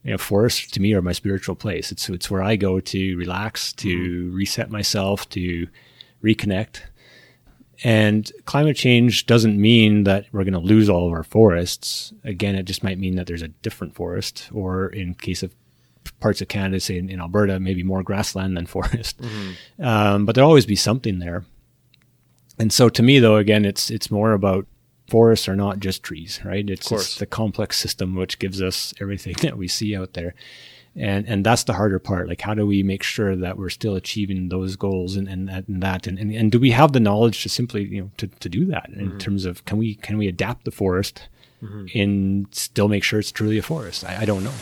forests to me are my spiritual place. It's where I go to relax, to reset myself, to reconnect. And climate change doesn't mean that we're going to lose all of our forests. Again, it just might mean that there's a different forest, or in case of parts of Canada, say in Alberta, maybe more grassland than forest. But there'll always be something there. And so to me, though, again, it's more about forests are not just trees, right? It's the complex system which gives us everything that we see out there. And that's the harder part. Like, how do we make sure that we're still achieving those goals and do we have the knowledge to simply, to do that in terms of, can we adapt the forest and still make sure it's truly a forest? I don't know.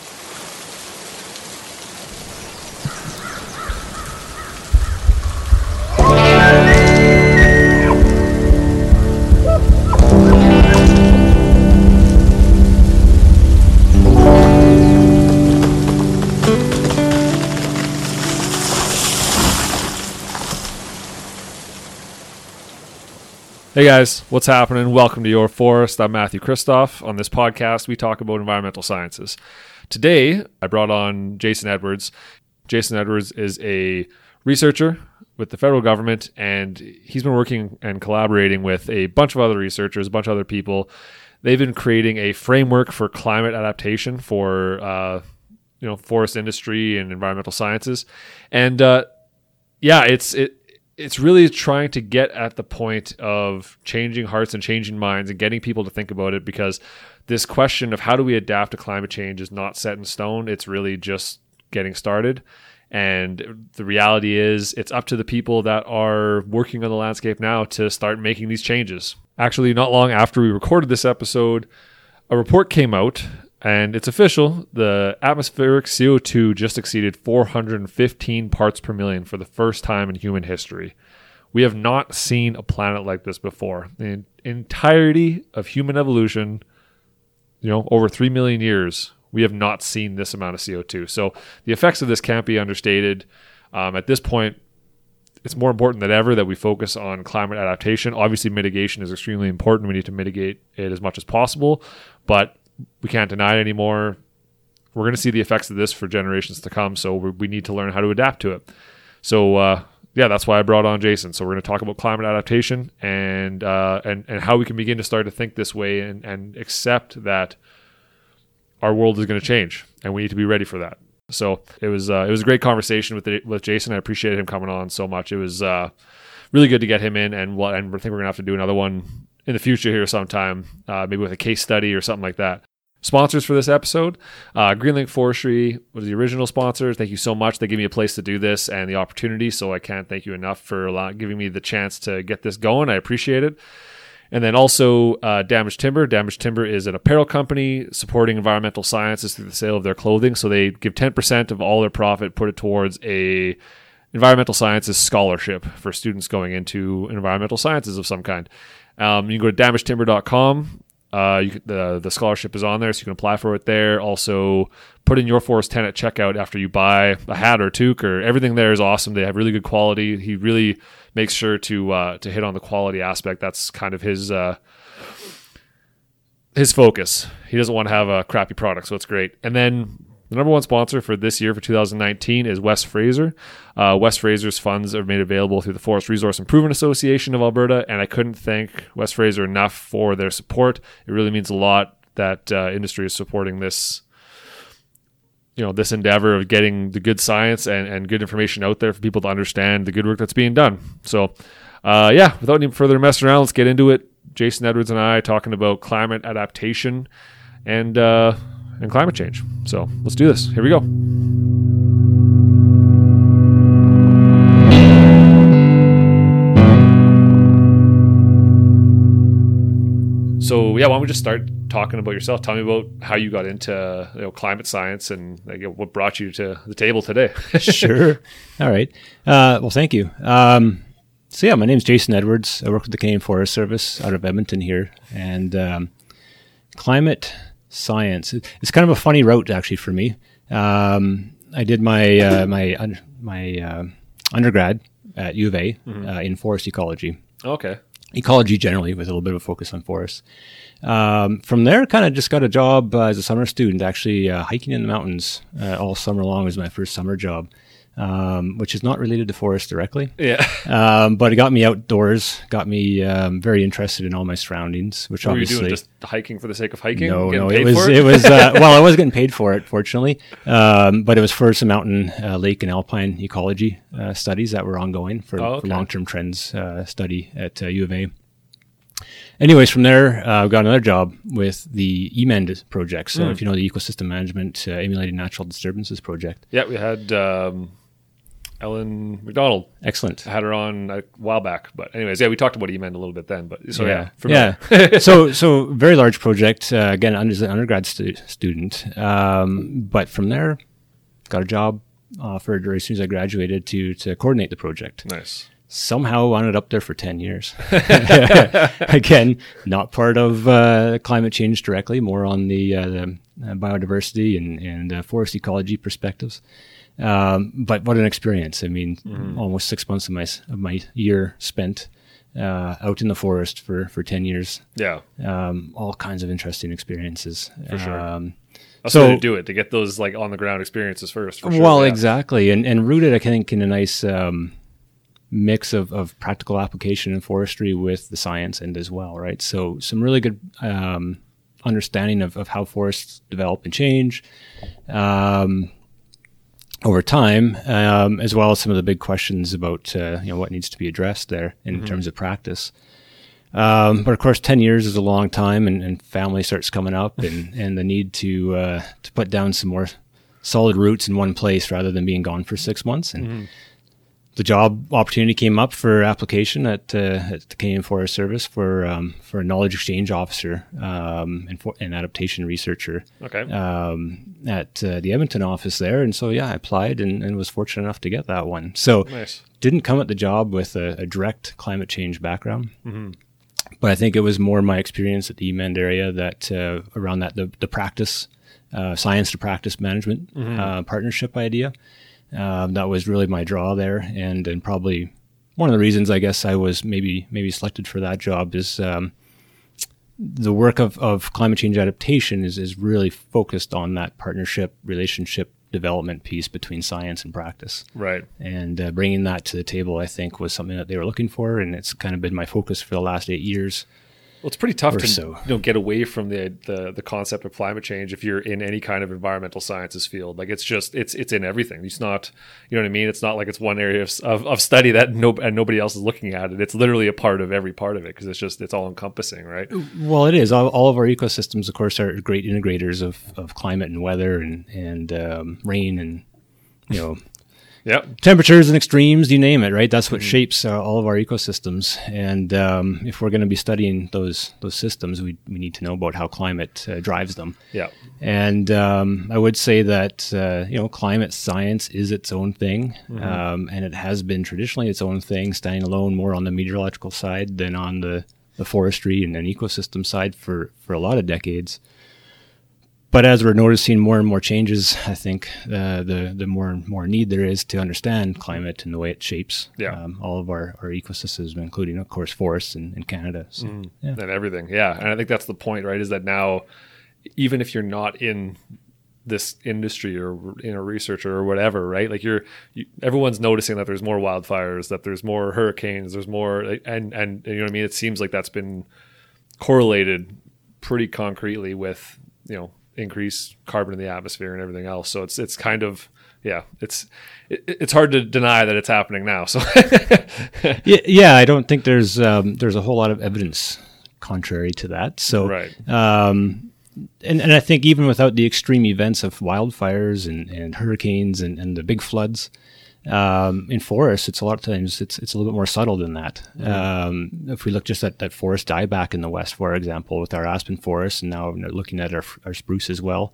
Hey guys, what's happening? Welcome to Your Forest. I'm Matthew Christoph. On this podcast, we talk about environmental sciences. Today, I brought on Jason Edwards. Jason Edwards is a researcher with the federal government, and he's been working and collaborating with a bunch of other researchers, a bunch of other people. They've been creating a framework for climate adaptation for forest industry and environmental sciences. And it's really trying to get at the point of changing hearts and changing minds and getting people to think about it, because this question of how do we adapt to climate change is not set in stone. It's really just getting started. And the reality is it's up to the people that are working on the landscape now to start making these changes. Actually, not long after we recorded this episode, a report came out, and it's official. The atmospheric CO2 just exceeded 415 parts per million for the first time in human history. We have not seen a planet like this before. The entirety of human evolution, over 3 million years, we have not seen this amount of CO2. So the effects of this can't be understated. At this point, it's more important than ever that we focus on climate adaptation. Obviously, mitigation is extremely important. We need to mitigate it as much as possible, but we can't deny it anymore. We're going to see the effects of this for generations to come, so we need to learn how to adapt to it. So, that's why I brought on Jason. So we're going to talk about climate adaptation and how we can begin to start to think this way and accept that our world is going to change, and we need to be ready for that. So it was a great conversation with Jason. I appreciated him coming on so much. It was really good to get him in, and I think we're going to have to do another one in the future here sometime, maybe with a case study or something like that. Sponsors for this episode, Greenlink Forestry was the original sponsor. Thank you so much. They gave me a place to do this and the opportunity, so I can't thank you enough for giving me the chance to get this going. I appreciate it. And then also Damaged Timber. Damaged Timber is an apparel company supporting environmental sciences through the sale of their clothing. So they give 10% of all their profit, put it towards a environmental sciences scholarship for students going into environmental sciences of some kind. You can go to damagedtimber.com. The scholarship is on there, so you can apply for it there. Also, put in Your Forest 10 at checkout after you buy a hat or toque, or everything there is awesome. They have really good quality. He really makes sure to hit on the quality aspect. That's kind of his focus. He doesn't want to have a crappy product, so it's great. And then the number one sponsor for this year, for 2019, is West Fraser. West Fraser's funds are made available through the Forest Resource Improvement Association of Alberta, and I couldn't thank West Fraser enough for their support. It really means a lot that industry is supporting this, this endeavor of getting the good science and good information out there for people to understand the good work that's being done. So, without any further messing around, let's get into it. Jason Edwards and I talking about climate adaptation and climate change. So let's do this. Here we go. So why don't we just start talking about yourself? Tell me about how you got into climate science and what brought you to the table today. Sure. All right. Well, thank you. My name's Jason Edwards. I work with the Canadian Forest Service out of Edmonton here, and climate science. It's kind of a funny route actually for me. I did my undergrad at U of A in forest ecology. Okay. ecology generally, with a little bit of a focus on forests. From there, kind of just got a job as a summer student, actually hiking in the mountains all summer long was my first summer job, which is not related to forest directly. Yeah. But it got me outdoors, got me very interested in all my surroundings, which What were you obviously... doing? Just hiking for the sake of hiking? No, Getting no, paid it was, for it was, well, I was getting paid for it, fortunately. But it was for some mountain, lake and alpine ecology studies that were ongoing for long-term trends study at U of A. Anyways, from there, I got another job with the EMEND project. So if you know the Ecosystem Management Emulating Natural Disturbances project. Yeah, we had Ellen McDonald. Excellent. I had her on a while back. But anyways, yeah, we talked about EMEND a little bit then. But so yeah. So very large project, again, as an undergrad student. But from there, got a job offered as soon as I graduated to coordinate the project. Nice. Somehow wound up there for 10 years. Again, not part of climate change directly, more on the biodiversity and forest ecology perspectives. But what an experience. I mean, almost 6 months of my year spent out in the forest for 10 years. Yeah. All kinds of interesting experiences. For sure. That's the way to do it, to get those like on the ground experiences first. For sure. Well, exactly. And rooted, I think, in a nice mix of practical application in forestry with the science end as well, right? So some really good understanding of how forests develop and change over time, as well as some of the big questions about what needs to be addressed there in terms of practice. But of course, 10 years is a long time, and family starts coming up, and the need to put down some more solid roots in one place rather than being gone for 6 months. And the job opportunity came up for application at the Canadian Forest Service for a knowledge exchange officer and adaptation researcher. Okay. At the Edmonton office there, and so I applied and was fortunate enough to get that one. So Nice. Didn't come at the job with a direct climate change background, but I think it was more my experience at the EMEND area that around that the practice, science to practice management partnership idea. That was really my draw there, and probably one of the reasons I guess I was maybe selected for that job is the work of climate change adaptation is really focused on that partnership relationship development piece between science and practice. Right. And bringing that to the table, I think, was something that they were looking for, and it's kind of been my focus for the last 8 years. Well, it's pretty tough to get away from the concept of climate change if you're in any kind of environmental sciences field. Like it's in everything. It's not, you know what I mean? It's not like it's one area of study that nobody else is looking at it. It's literally a part of every part of it because it's all encompassing, right? Well, it is. All of our ecosystems, of course, are great integrators of climate and weather and rain and Yep. temperatures and extremes, you name it, right? That's what shapes all of our ecosystems. And if we're going to be studying those systems, we need to know about how climate drives them. Yeah. And I would say that climate science is its own thing, and it has been traditionally its own thing, standing alone more on the meteorological side than on the forestry and ecosystem side for a lot of decades. But as we're noticing more and more changes, I think the more and more need there is to understand climate and the way it shapes all of our ecosystems, including, of course, forests in Canada. So, And everything. Yeah. And I think that's the point, right? Is that now, even if you're not in this industry or in a researcher or whatever, right? Like everyone's noticing that there's more wildfires, that there's more hurricanes, there's more, and you know what I mean? It seems like that's been correlated pretty concretely with, increased carbon in the atmosphere and everything else. So it's kind of, it's hard to deny that it's happening now. So I don't think there's a whole lot of evidence contrary to that. So, right. And I think even without the extreme events of wildfires and hurricanes and the big floods, in forests, it's a lot of times it's a little bit more subtle than that. If we look just at that forest dieback in the West, for example, with our aspen forests, and now looking at our spruce as well,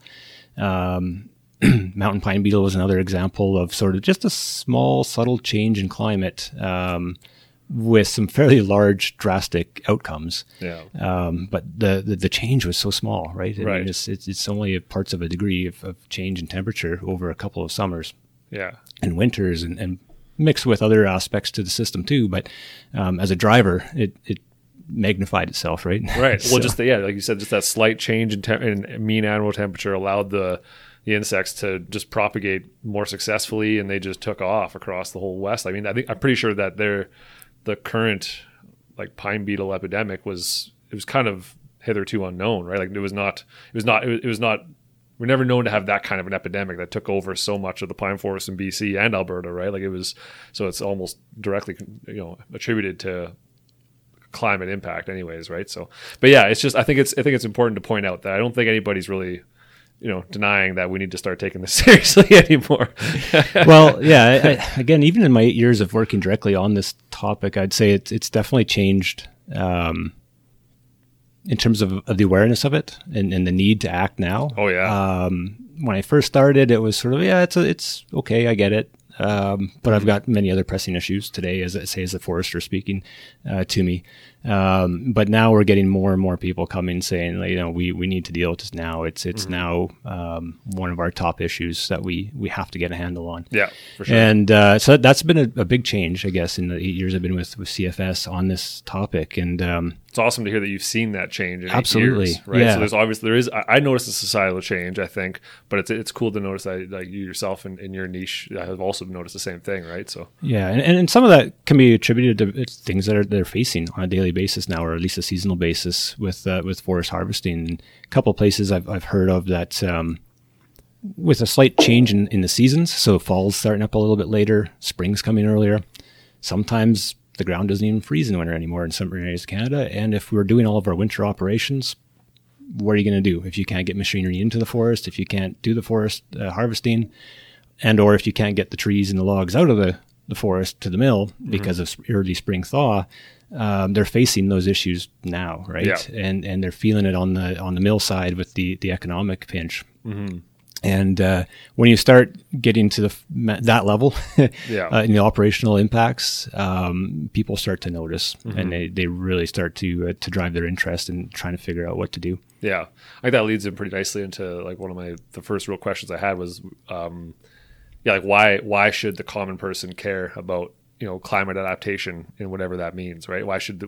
mountain pine beetle was another example of sort of just a small, subtle change in climate with some fairly large, drastic outcomes. Yeah. But the change was so small, right? I Right. mean, it's only parts of a degree of change in temperature over a couple of summers. Yeah. And winters and mixed with other aspects to the system too. But as a driver, it magnified itself, right? Right. So- Well, just like you said, just that slight change in mean animal temperature allowed the insects to just propagate more successfully, and they just took off across the whole West. I mean, I'm pretty sure that the current like pine beetle epidemic was kind of hitherto unknown, right? Like it was not. We're never known to have that kind of an epidemic that took over so much of the pine forest in BC and Alberta, right? Like it was, so it's almost directly, attributed to climate impact anyways, right? So, but yeah, it's just, I think it's important to point out that I don't think anybody's really, denying that we need to start taking this seriously anymore. Well, yeah, again, even in my 8 years of working directly on this topic, I'd say it's definitely changed, in terms of the awareness of it and the need to act now. Oh yeah. When I first started, it was sort of, it's okay, I get it. But I've got many other pressing issues today, as a forester speaking to me. But now we're getting more and more people coming saying, we need to deal with this now. It's now one of our top issues that we have to get a handle on. Yeah, for sure. And so that's been a big change, I guess, in the 8 years I've been with CFS on this topic. And it's awesome to hear that you've seen that change in 8 absolutely, years, right? Yeah. So I noticed a societal change, I think, but it's cool to notice that like you yourself in your niche have also noticed the same thing, right? So yeah, and some of that can be attributed to things that they're facing on a daily basis now, or at least a seasonal basis with forest harvesting. A couple of places I've heard of that with a slight change in the seasons, so fall's starting up a little bit later, spring's coming earlier. Sometimes the ground doesn't even freeze in winter anymore in some areas of Canada. And if we're doing all of our winter operations, what are you going to do if you can't get machinery into the forest, if you can't do the forest harvesting, and or if you can't get the trees and the logs out of the forest to the mill because of early spring thaw? They're facing those issues now, right? Yeah. And they're feeling it on the mill side with the economic pinch. Mm-hmm. And when you start getting to that level, Yeah. in the operational impacts, people start to notice, and they really start to drive their interest in trying to figure out what to do. Yeah, I think that leads in pretty nicely into like one of the first real questions I had was, like why should the common person care about climate adaptation and whatever that means, right? Why should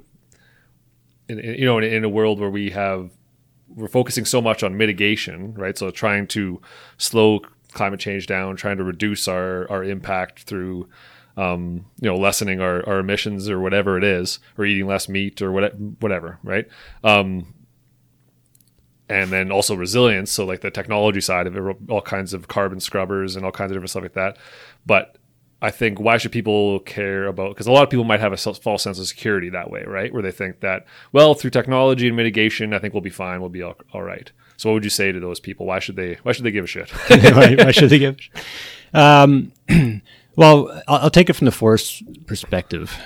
in a world where we're focusing so much on mitigation, right? So trying to slow climate change down, trying to reduce our impact through, lessening our emissions or whatever it is, or eating less meat or whatever, right? And then also resilience. So like the technology side of it, all kinds of carbon scrubbers and all kinds of different stuff like that. But I think why should people care about, because a lot of people might have a false sense of security that way, right? Where they think that, well, through technology and mitigation, I think we'll be fine. We'll be all right. So what would you say to those people? Why should they give a shit? Why should they give? Well, I'll take it from the forest perspective.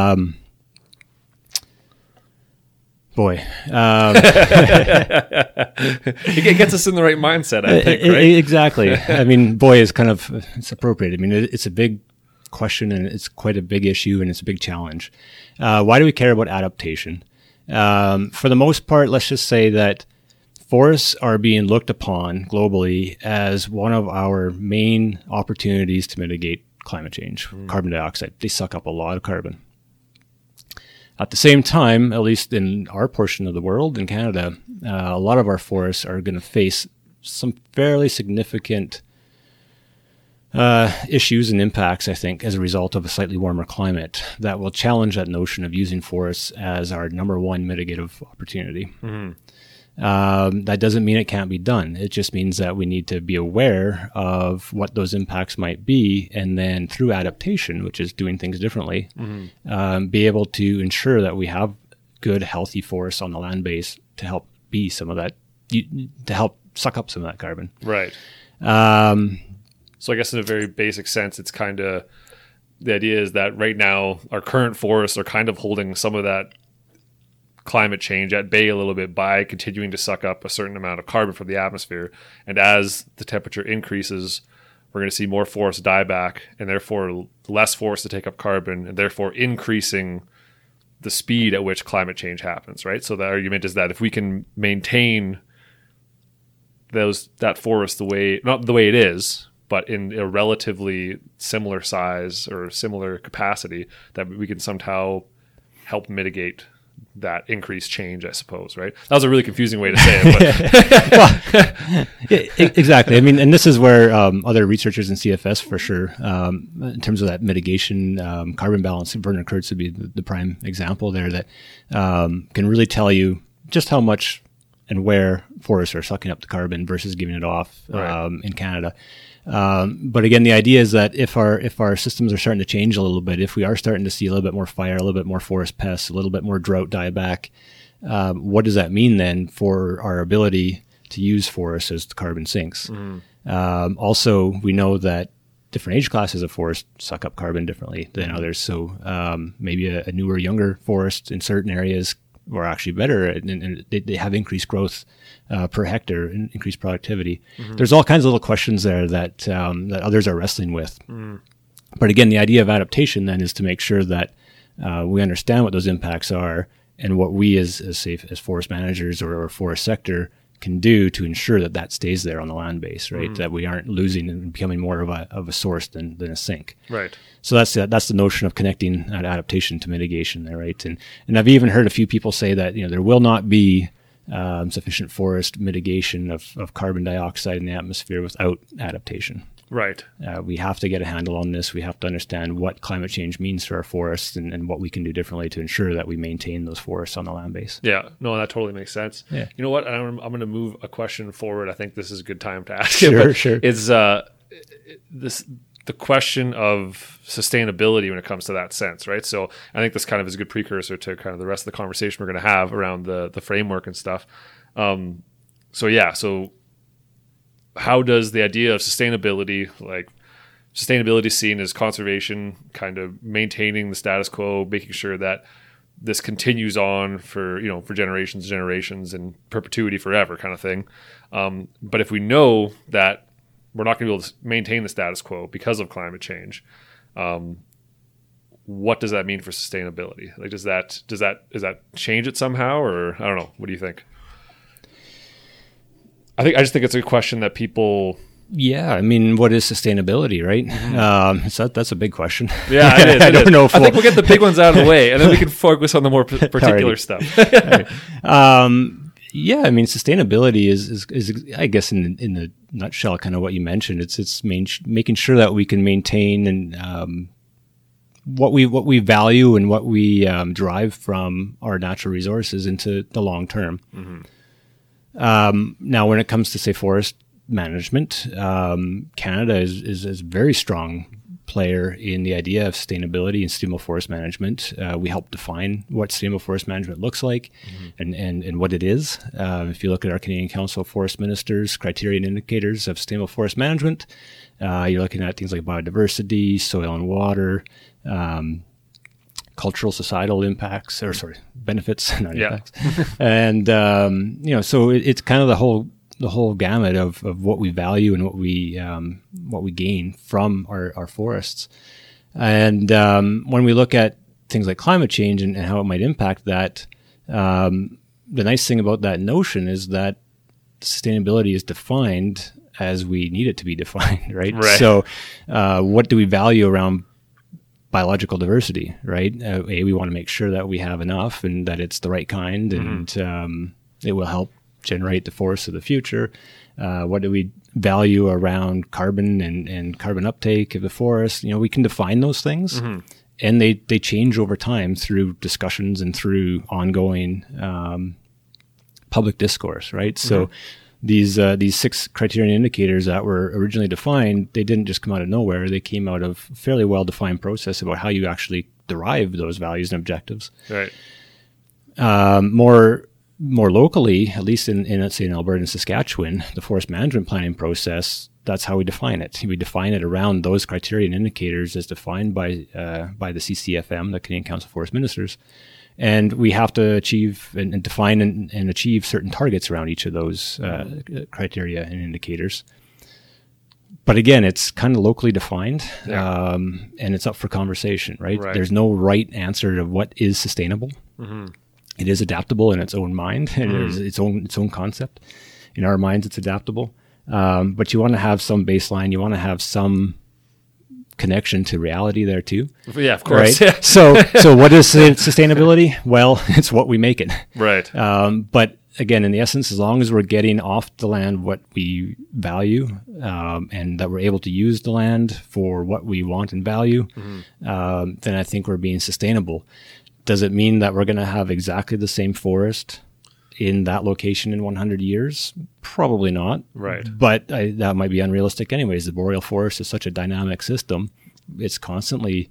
It gets us in the right mindset, I think, right? Exactly. I mean, it's appropriate. I mean, it's a big question, and it's quite a big issue, and it's a big challenge. Why do we care about adaptation? For the most part, let's just say that forests are being looked upon globally as one of our main opportunities to mitigate climate change, carbon dioxide. They suck up a lot of carbon. At the same time, at least in our portion of the world, in Canada, a lot of our forests are going to face some fairly significant issues and impacts, I think, as a result of a slightly warmer climate that will challenge that notion of using forests as our number one mitigative opportunity. Mm-hmm. That doesn't mean it can't be done. It just means that we need to be aware of what those impacts might be, and then through adaptation, which is doing things differently, be able to ensure that we have good, healthy forests on the land base to help be some of that, to help suck up some of that carbon. Right. So I guess in a very basic sense, it's kind of, the idea is that right now our current forests are kind of holding some of that climate change at bay a little bit by continuing to suck up a certain amount of carbon from the atmosphere. And as the temperature increases, we're going to see more forests die back, and therefore less forests to take up carbon, and therefore increasing the speed at which climate change happens, right? So the argument is that if we can maintain that forest not the way it is, but in a relatively similar size or similar capacity, that we can somehow help mitigate that increased change, I suppose, right? That was a really confusing way to say it. Well, exactly. I mean, and this is where other researchers in CFS, for sure, in terms of that mitigation, carbon balance, Werner Kurtz would be the prime example there, that can really tell you just how much and where forests are sucking up the carbon versus giving it off in Canada. But again, the idea is that if our systems are starting to change a little bit, if we are starting to see a little bit more fire, a little bit more forest pests, a little bit more drought die back, what does that mean then for our ability to use forests as the carbon sinks? Also, we know that different age classes of forest suck up carbon differently than others. So maybe a newer, younger forest in certain areas are actually better, and they have increased growth per hectare and increased productivity. There's all kinds of little questions there that that others are wrestling with. But again, the idea of adaptation then is to make sure that we understand what those impacts are and what we as forest managers or forest sector can do to ensure that that stays there on the land base, right? That we aren't losing and becoming more of a source than a sink. Right. So that's the notion of connecting adaptation to mitigation there, right? And I've even heard a few people say that there will not be sufficient forest mitigation of carbon dioxide in the atmosphere without adaptation. Right. We have to get a handle on this. We have to understand what climate change means to our forests and what we can do differently to ensure that we maintain those forests on the land base. Yeah, no, that totally makes sense. Yeah. You know what? I'm going to move a question forward. I think this is a good time to ask it. Sure. It's the question of sustainability when it comes to that sense, right? So I think this kind of is a good precursor to kind of the rest of the conversation we're going to have around the framework and stuff. So how does the idea of sustainability seen as conservation, kind of maintaining the status quo, making sure that this continues on for generations and generations and perpetuity forever kind of thing. But if we know that we're not going to be able to maintain the status quo because of climate change, what does that mean for sustainability? Like, does that change it somehow, or I don't know. What do you think? I just think it's a question that people. Yeah, I mean, what is sustainability, right? So that's a big question. Yeah, it is. I don't know. I think we'll get the big ones out of the way, and then we can focus on the more particular stuff. Yeah, I mean, sustainability is I guess in the nutshell, kind of what you mentioned. It's making sure that we can maintain and what we value and what we derive from our natural resources into the long term. Now, when it comes to, say, forest management, Canada is a very strong player in the idea of sustainability and sustainable forest management. We help define what sustainable forest management looks like and what it is. If you look at our Canadian Council of Forest Ministers criteria and indicators of sustainable forest management, you're looking at things like biodiversity, soil and water, cultural societal impacts, benefits, not impacts. And, so it's kind of the whole gamut of what we value and what we gain from our forests. And when we look at things like climate change and how it might impact that, the nice thing about that notion is that sustainability is defined as we need it to be defined, right? So what do we value around biological diversity, right? We want to make sure that we have enough and that it's the right kind and it will help generate the forests of the future. What do we value around carbon and carbon uptake of the forest? We can define those things and they change over time through discussions and through ongoing public discourse, right? So these 6 criterion indicators that were originally defined, they didn't just come out of nowhere. They came out of a fairly well-defined process about how you actually derive those values and objectives. Right. More locally, at least in let's say in Alberta and Saskatchewan, the forest management planning process, that's how we define it. We define it around those criterion indicators as defined by the CCFM, the Canadian Council of Forest Ministers. And we have to achieve and define and achieve certain targets around each of those criteria and indicators. But again, it's kind of locally defined, and it's up for conversation, right? There's no right answer to what is sustainable. It is adaptable in its own mind, and it is its own concept. In our minds, it's adaptable. But you want to have some baseline. You want to have some connection to reality there too. Yeah, of course. Right? Yeah. So what is sustainability? Well, it's what we make it. Right. But again, in the essence, as long as we're getting off the land what we value, and that we're able to use the land for what we want and value, then I think we're being sustainable. Does it mean that we're going to have exactly the same forest in that location in 100 years? Probably not. Right. But that might be unrealistic anyways. The boreal forest is such a dynamic system. It's constantly,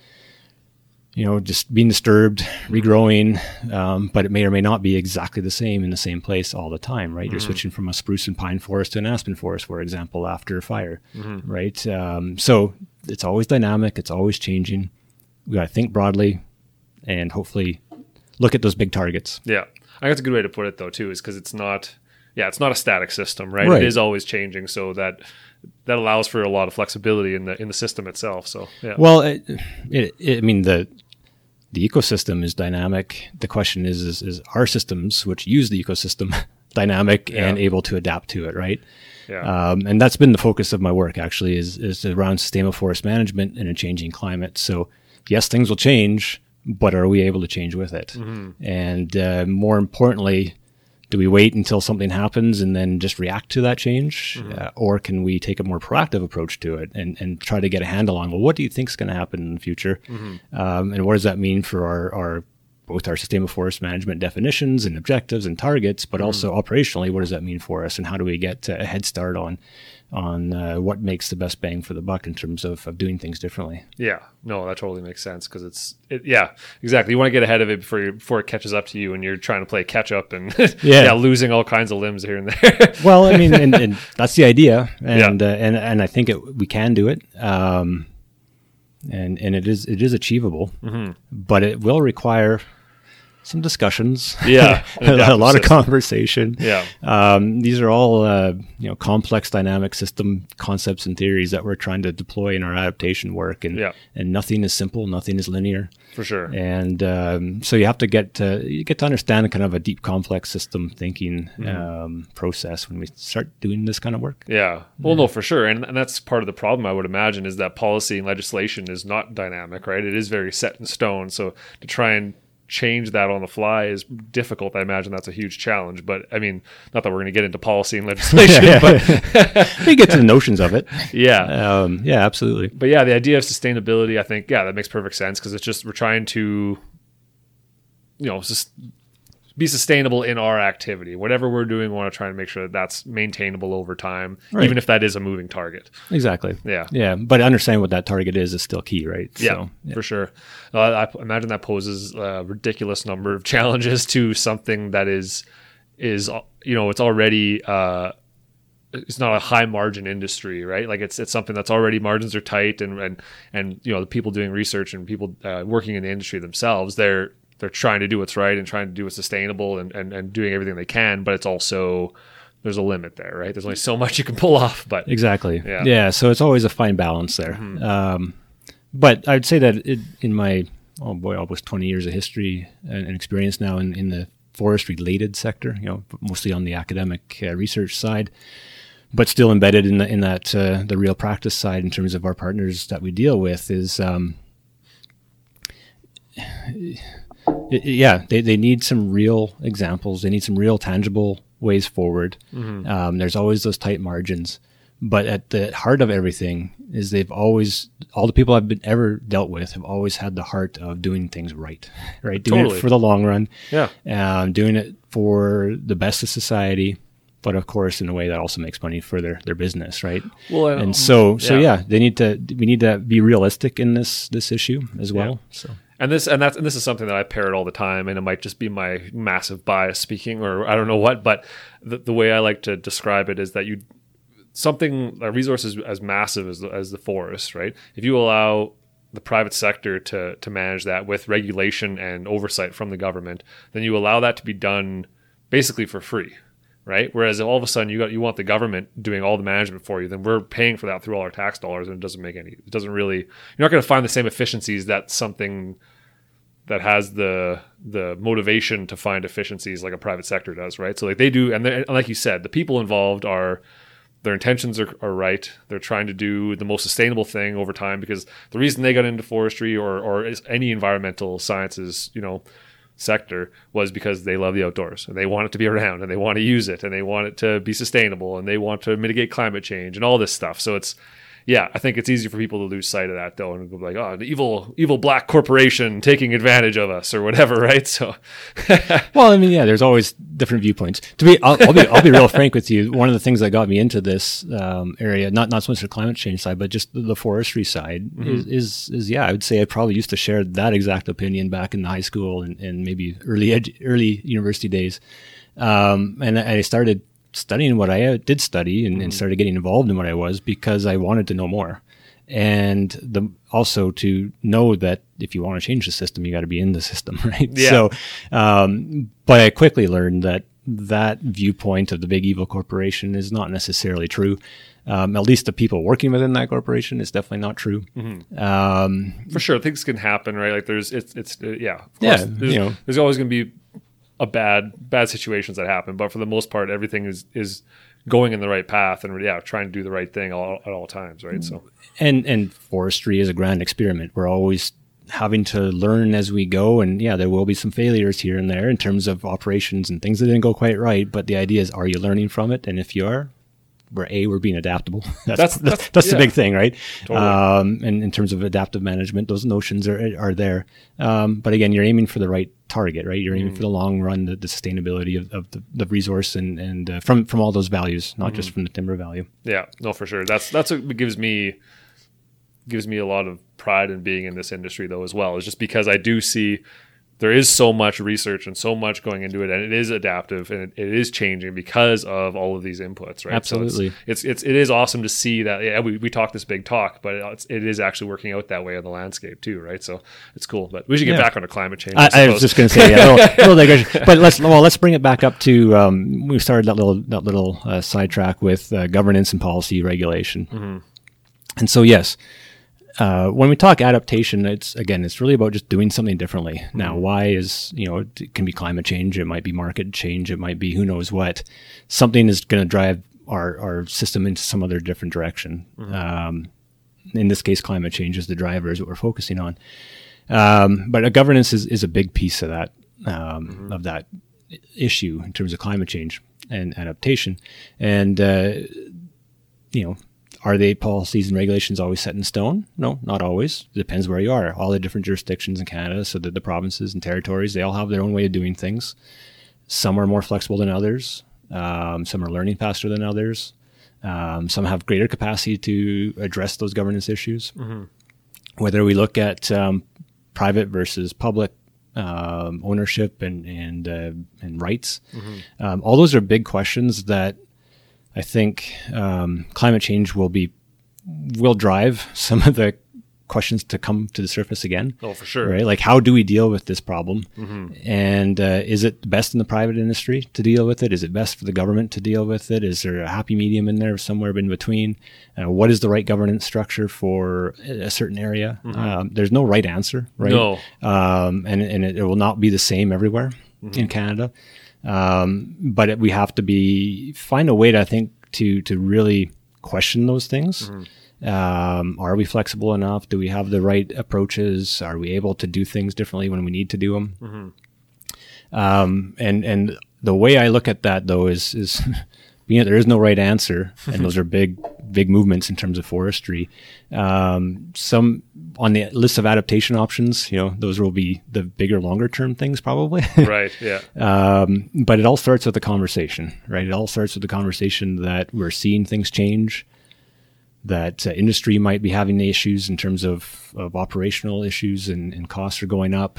just being disturbed, regrowing, but it may or may not be exactly the same in the same place all the time, right? You're switching from a spruce and pine forest to an aspen forest, for example, after a fire, right? So it's always dynamic. It's always changing. We got to think broadly and hopefully look at those big targets. Yeah. I think that's a good way to put it, though, too, is because it's not a static system, right? Right. It is always changing, so that allows for a lot of flexibility in the system itself. So, yeah. Well, I mean, the ecosystem is dynamic. The question is our systems, which use the ecosystem, dynamic and able to adapt to it, right? Yeah. And that's been the focus of my work, actually, is around sustainable forest management in a changing climate. So, yes, things will change, but are we able to change with it? And more importantly, do we wait until something happens and then just react to that change? Or can we take a more proactive approach to it and try to get a handle on, well, what do you think is going to happen in the future? And what does that mean for our both our sustainable forest management definitions and objectives and targets, but also operationally, what does that mean for us? And how do we get a head start on what makes the best bang for the buck in terms of doing things differently? Yeah, no, that totally makes sense because exactly. You want to get ahead of it before it catches up to you and you're trying to play catch up and losing all kinds of limbs here and there. Well, I mean, and that's the idea. And I think we can do it. And it is achievable, but it will require some discussions, a lot of conversation. These are all complex dynamic system concepts and theories that we're trying to deploy in our adaptation work, and nothing is simple, nothing is linear, for sure. And so you have to get to understand kind of a deep, complex system thinking process when we start doing this kind of work. No, for sure, and that's part of the problem, I would imagine, is that policy and legislation is not dynamic, right? It is very set in stone. So to try and change that on the fly is difficult. I imagine that's a huge challenge, but I mean, not that we're going to get into policy and legislation, but we get to the notions of it. Absolutely. But the idea of sustainability, I think, that makes perfect sense because it's just, we're trying to, just be sustainable in our activity. Whatever we're doing, we want to try and make sure that that's maintainable over time, even if that is a moving target. Exactly. Yeah. But understanding what that target is still key, right? For sure. I imagine that poses a ridiculous number of challenges to something that is it's already it's not a high margin industry, right? Like it's something that's already, margins are tight, and the people doing research and people working in the industry themselves, they're trying to do what's right and trying to do what's sustainable and doing everything they can, but it's also, there's a limit there, right? There's only so much you can pull off, but exactly. So it's always a fine balance there. But I'd say that in my, almost 20 years of history and experience now in the forest related sector, mostly on the academic research side, but still embedded in that the real practice side in terms of our partners that we deal with is, they need some real examples. They need some real tangible ways forward. There's always those tight margins, but at the heart of everything is all the people I've ever dealt with have always had the heart of doing things right? Doing it for the long run. Doing it for the best of society, but of course in a way that also makes money for their business, right? Well, and we need to be realistic in this issue as well. So. And this is something that I parrot all the time, and it might just be my massive bias speaking, or I don't know what, but the way I like to describe it is that a resource is as massive as the forest, right? If you allow the private sector to manage that with regulation and oversight from the government, then you allow that to be done basically for free, right? Whereas if all of a sudden you want the government doing all the management for you, then we're paying for that through all our tax dollars, and you're not going to find the same efficiencies that something that has the motivation to find efficiencies like a private sector does, right? So like they do, and like you said, the people involved their intentions are right. They're trying to do the most sustainable thing over time, because the reason they got into forestry or any environmental sciences, sector, was because they love the outdoors and they want it to be around and they want to use it and they want it to be sustainable and they want to mitigate climate change and all this stuff. So I think it's easy for people to lose sight of that, though, and go like, "Oh, the evil black corporation taking advantage of us," or whatever, right? So, well, I mean, yeah, there's always different viewpoints. I'll be real frank with you. One of the things that got me into this area, not so much the climate change side, but just the forestry side, is I would say I probably used to share that exact opinion back in high school and maybe early university days, and I started studying what I did study and started getting involved in what I was because I wanted to know more. And also to know that if you want to change the system, you got to be in the system, right? Yeah. So, but I quickly learned that viewpoint of the big evil corporation is not necessarily true. At least the people working within that corporation is definitely not true. For sure, things can happen, right? Like there's of course, there's always going to be bad situations that happen, but for the most part, everything is going in the right path and trying to do the right thing at all times, right? So, and forestry is a grand experiment. We're always having to learn as we go, and there will be some failures here and there in terms of operations and things that didn't go quite right. But the idea is, are you learning from it? And if you are, we're being adaptable. That's the big thing, right? Totally. And in terms of adaptive management, those notions are there. But again, you're aiming for the right target, right? You're aiming for the long run, the sustainability of the resource and from all those values, not just from the timber value. Yeah, no, for sure. That's what gives me a lot of pride in being in this industry, though, as well. Is just because I do see there is so much research and so much going into it, and it is adaptive and it is changing because of all of these inputs, right? Absolutely. So it is awesome to see that. We talk this big talk, but it is actually working out that way on the landscape too, right? So it's cool. But we should get back onto climate change. I was just going to say, little digression. But let's bring it back up to we started that little sidetrack with governance and policy regulation, and so yes. When we talk adaptation, it's really about just doing something differently. Now, why is, it can be climate change, it might be market change, it might be who knows what. Something is going to drive our system into some other different direction. In this case, climate change is the driver, is what we're focusing on. But a governance is a big piece of that, of that issue in terms of climate change and adaptation. And, are they policies and regulations always set in stone? No, not always. It depends where you are. All the different jurisdictions in Canada, so that the provinces and territories, they all have their own way of doing things. Some are more flexible than others. Some are learning faster than others. Some have greater capacity to address those governance issues. Whether we look at private versus public ownership and rights, all those are big questions that I think climate change will drive some of the questions to come to the surface again. Oh, for sure. Right? Like, how do we deal with this problem? And is it best in the private industry to deal with it? Is it best for the government to deal with it? Is there a happy medium in there somewhere in between? What is the right governance structure for a certain area? There's no right answer, right? No. And it will not be the same everywhere in Canada. But we have to find a way to, I think, to really question those things. Are we flexible enough? Do we have the right approaches? Are we able to do things differently when we need to do them? And the way I look at that, though, is there is no right answer, and those are big movements in terms of forestry. Some on the list of adaptation options, those will be the bigger, longer term things probably. Right. Yeah. But it all starts with the conversation, right? It all starts with the conversation that we're seeing things change, that industry might be having issues in terms of operational issues and costs are going up.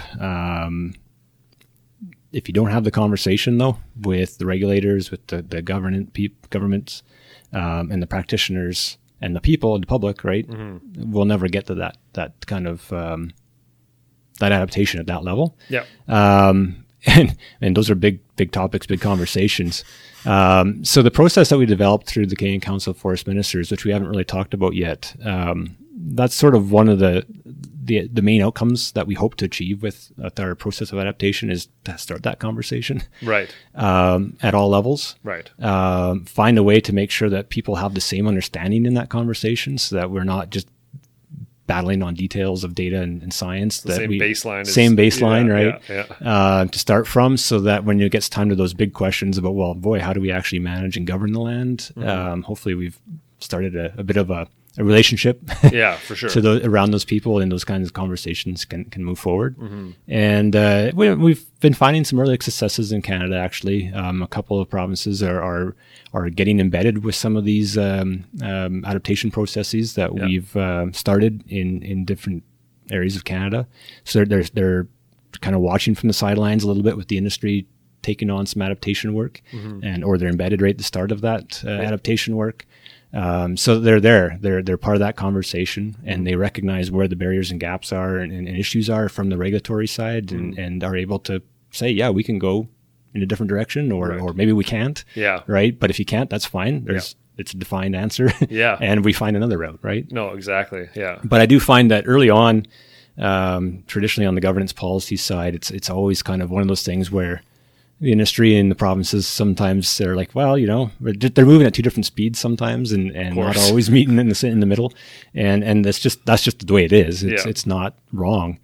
If you don't have the conversation, though, with the regulators, with the governments, and the practitioners and the people and the public, right, we'll never get to that kind of that adaptation at that level. Yeah. And those are big topics, big conversations. So the process that we developed through the Canadian Council of Forest Ministers, which we haven't really talked about yet, that's sort of one of the the main outcomes that we hope to achieve with our process of adaptation is to start that conversation, Right. at all levels. Right. Find a way to make sure that people have the same understanding in that conversation, so that we're not just battling on details of data and science. The same baseline. Same baseline, right? Yeah. To start from, so that when it gets time to those big questions about, well, boy, how do we actually manage and govern the land? Hopefully we've started a bit of a relationship Yeah, for sure. around those people, and those kinds of conversations can move forward. And we've been finding some early successes in Canada, actually. A couple of provinces are getting embedded with some of these adaptation processes that we've started in different areas of Canada. So they're kind of watching from the sidelines a little bit with the industry taking on some adaptation work, or they're embedded right at the start of that adaptation work. So they're part of that conversation, and they recognize where the barriers and gaps are and issues are from the regulatory side, and are able to say, yeah, we can go in a different direction, or maybe we can't. Yeah. Right. But if you can't, that's fine. It's a defined answer. Yeah. And we find another route. Right. No, exactly. Yeah. But I do find that early on, traditionally on the governance policy side, it's always kind of one of those things where the industry and the provinces, sometimes they're like, well, they're moving at two different speeds sometimes, and not always meeting in the middle. And that's just the way it is. It's not wrong.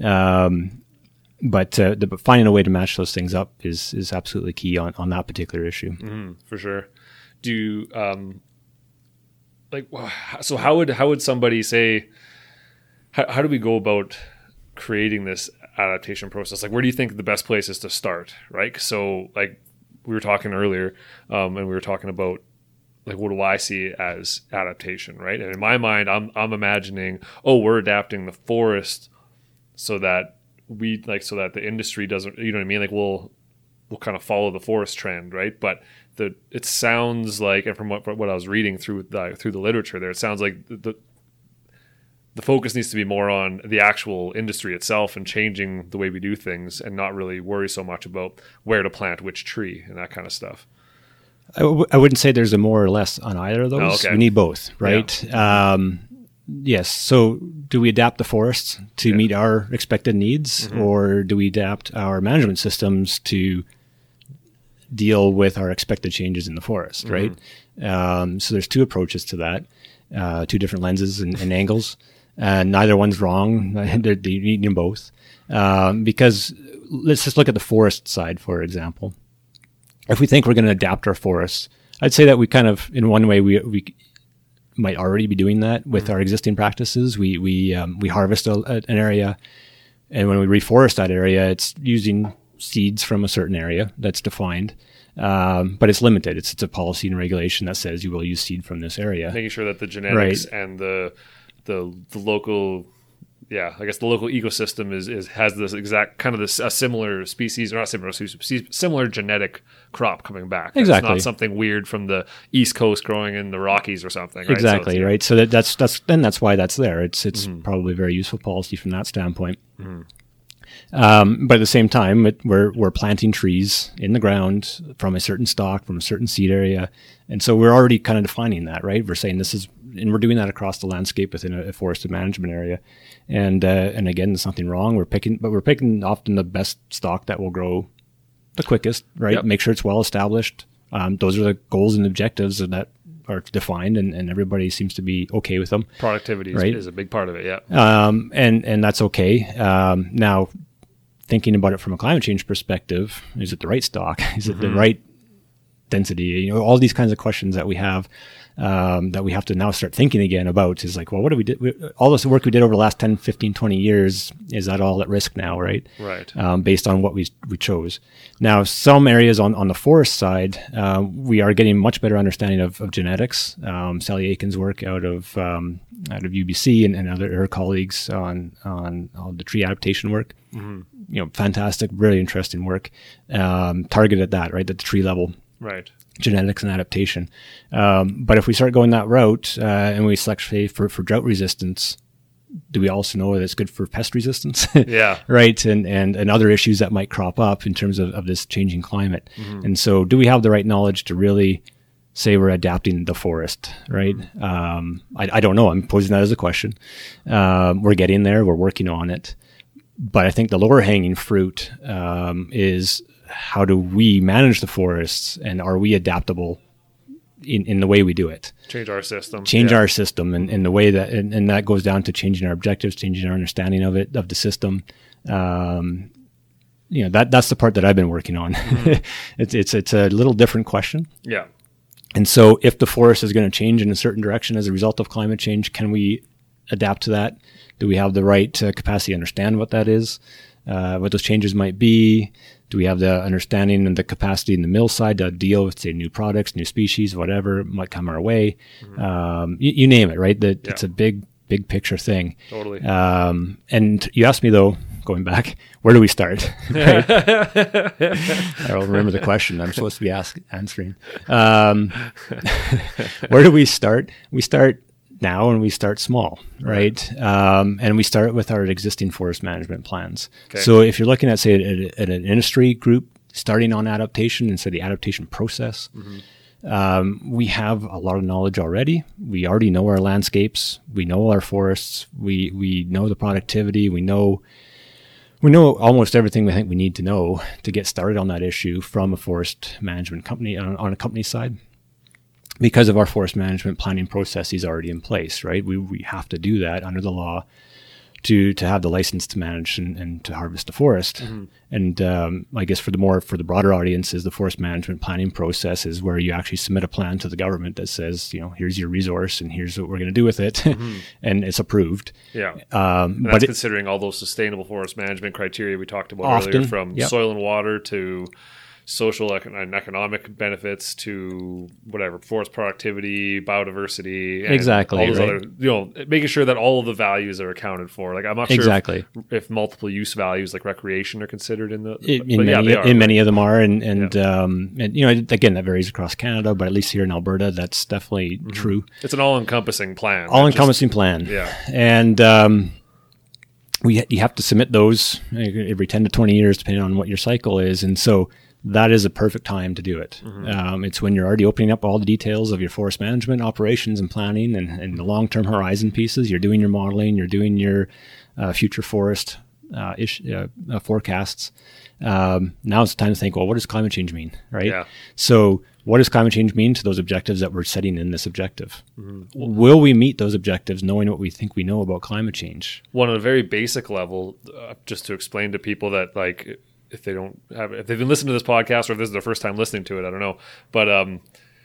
But finding a way to match those things up is absolutely key on that particular issue. For sure. So how would somebody say, how do we go about creating this adaptation process? Like, where do you think the best place is to start? Right. So like we were talking earlier, and we were talking about, like, what do I see as adaptation? Right. And in my mind, I'm imagining, we're adapting the forest so that the industry doesn't, you know what I mean? Like we'll kind of follow the forest trend. Right. But it sounds like, and from what I was reading through the literature there, it sounds like the focus needs to be more on the actual industry itself and changing the way we do things, and not really worry so much about where to plant which tree and that kind of stuff. I wouldn't say there's a more or less on either of those. Oh, okay. We need both, right? Yeah. Yes. So do we adapt the forests to meet our expected needs, or do we adapt our management systems to deal with our expected changes in the forest, right? So there's two approaches to that, two different lenses and angles. Neither one's wrong. You need them both. Because let's just look at the forest side, for example. If we think we're going to adapt our forests, I'd say that we kind of, in one way, we might already be doing that with our existing practices. We harvest an area, and when we reforest that area, it's using seeds from a certain area that's defined. But it's limited. It's a policy and regulation that says you will use seed from this area. Making sure that the genetics and the local, I guess the local ecosystem has this exact kind of a similar species, or not similar species, similar genetic crop coming back. Exactly. It's not something weird from the East Coast growing in the Rockies or something. Right? Exactly. So right. So that's why that's there. It's probably very useful policy from that standpoint. But at the same time, we're planting trees in the ground from a certain stock, from a certain seed area. And so we're already kind of defining that, right? We're saying and we're doing that across the landscape within a forested management area. And again, there's nothing wrong. We're picking often the best stock that will grow the quickest, right? Yep. Make sure it's well established. Those are the goals and objectives that are defined, and everybody seems to be okay with them. Productivity is a big part of it. Yeah. And that's okay. Now, thinking about it from a climate change perspective, is it the right stock? Is it the right density? All these kinds of questions that we have to now start thinking again about is like, well, what do we do? All this work we did over the last 10, 15, 20 years, is that all at risk now, right? Right. Based on what we chose. Now, some areas on the forest side, we are getting much better understanding of genetics. Sally Aiken's work out of UBC and her colleagues on the tree adaptation work. Fantastic, really interesting work, targeted at that, right, at the tree level. Right. Genetics and adaptation. But if we start going that route, and we select, say, for drought resistance, do we also know that it's good for pest resistance? Yeah. Right. And other issues that might crop up in terms of this changing climate. And so do we have the right knowledge to really say we're adapting the forest, right? I don't know. I'm posing that as a question. We're getting there. We're working on it. But I think the lower hanging fruit is how do we manage the forests, and are we adaptable in the way we do it? Change our system. Change our system in the way that, and that goes down to changing our objectives, changing our understanding of it, of the system. That's the part that I've been working on. It's a little different question. Yeah. And so if the forest is going to change in a certain direction as a result of climate change, can we adapt to that? Do we have the right capacity to understand what that is, what those changes might be? Do we have the understanding and the capacity in the mill side to deal with, say, new products, new species, whatever might come our way? You name it, right? It's a big picture thing. Totally. And you asked me, though, going back, where do we start? Right? I don't remember the question I'm supposed to be answering. Where do we start? We start now, and we start small, right? And we start with our existing forest management plans. Okay. So if you're looking at, say, at an industry group starting on adaptation and, say, the adaptation process, we have a lot of knowledge already. We already know our landscapes. We know our forests. We know the productivity. We know almost everything we think we need to know to get started on that issue from a forest management company on a company side, because of our forest management planning processes already in place, right? We have to do that under the law to have the license to manage and to harvest the forest. And I guess for the broader audiences, the forest management planning process is where you actually submit a plan to the government that says, here's your resource and here's what we're going to do with it, and it's approved. Yeah, and that's considering all those sustainable forest management criteria we talked about earlier, from soil and water to social and economic benefits to whatever, forest productivity, biodiversity, and exactly, all those right? other, making sure that all of the values are accounted for. Like, I'm not sure if multiple use values like recreation are considered in many of them are, and again, that varies across Canada, but at least here in Alberta, that's definitely true. It's an all-encompassing plan. Plan. Yeah, and you have to submit those every 10 to 20 years, depending on what your cycle is, and so that is a perfect time to do it. It's when you're already opening up all the details of your forest management operations and planning and the long-term horizon pieces. You're doing your modeling, you're doing your future forest forecasts. Now it's time to think, well, what does climate change mean, right? Yeah. So what does climate change mean to those objectives that we're setting in this objective? Will we meet those objectives knowing what we think we know about climate change? One on a very basic level, just to explain to people that, like, if they've been listening to this podcast, or if this is their first time listening to it, I don't know. But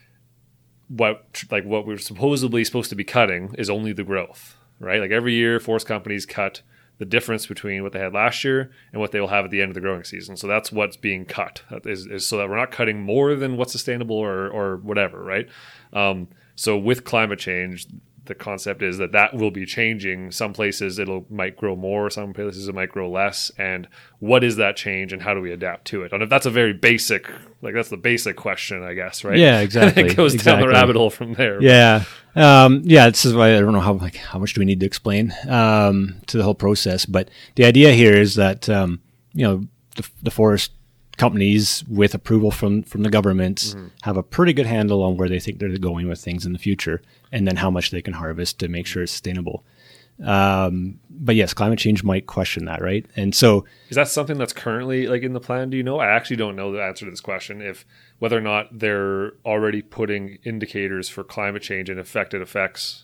what we're supposedly supposed to be cutting is only the growth, right? Like, every year, forest companies cut the difference between what they had last year and what they will have at the end of the growing season. So that's what's being cut, is so that we're not cutting more than what's sustainable or whatever, right? So with climate change, the concept is that will be changing. Some places might grow more, some places it might grow less. And what is that change, and how do we adapt to it? And if that's a very basic, that's the basic question, I guess, right? Yeah, exactly. It goes down the rabbit hole from there. Yeah. This is why I don't know how much do we need to explain to the whole process. But the idea here is that, the forest companies with approval from the government have a pretty good handle on where they think they're going with things in the future, and then how much they can harvest to make sure it's sustainable. But yes, climate change might question that, right? And so, is that something that's currently in the plan? Do you know? I actually don't know the answer to this question. If whether or not they're already putting indicators for climate change and expected effects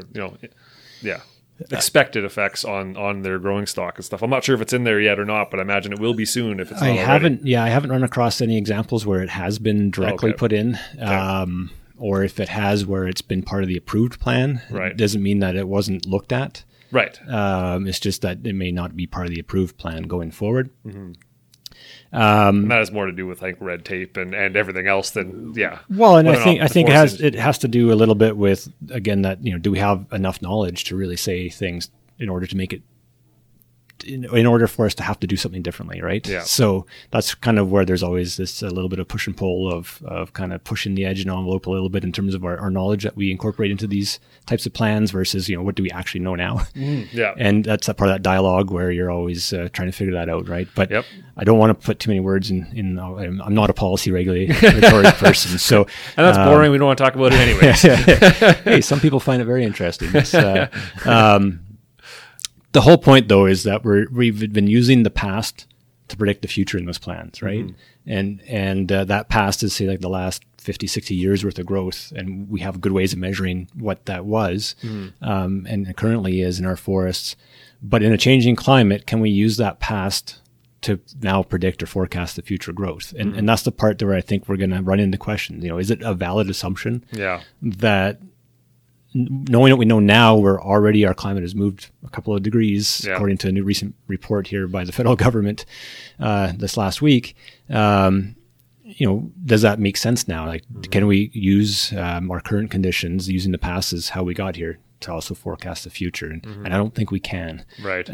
on their growing stock and stuff. I'm not sure if it's in there yet or not, but I imagine it will be soon if it's not already. I haven't run across any examples where it has been directly put in. Or if it has, where it's been part of the approved plan. Right. It doesn't mean that it wasn't looked at. Right. It's just that it may not be part of the approved plan going forward. And that has more to do with red tape and everything else than Well, and I think it has to do a little bit with, again, that do we have enough knowledge to really say things in order to make it in order for us to have to do something differently, right? Yeah. So that's kind of where there's always this a little bit of push and pull of kind of pushing the edge and envelope a little bit in terms of our knowledge that we incorporate into these types of plans versus, what do we actually know now? Yeah. And that's a part of that dialogue where you're always trying to figure that out, right? But Yep. I don't want to put too many words in. I'm not a policy regulatory person, so And that's boring. We don't want to talk about it anyways. hey, some people find it very interesting. The whole point, though, is that we've been using the past to predict the future in those plans, right? And that past is, say, like the last 50, 60 years worth of growth, and we have good ways of measuring what that was, and currently is in our forests. But in a changing climate, can we use that past to now predict or forecast the future growth? And that's the part where I think we're going to run into questions. Is it a valid assumption that knowing what we know now, our climate has moved a couple of degrees, according to a new recent report here by the federal government this last week. Does that make sense now? Like, can we use our current conditions, using the past as how we got here, to also forecast the future? And I don't think we can. Right.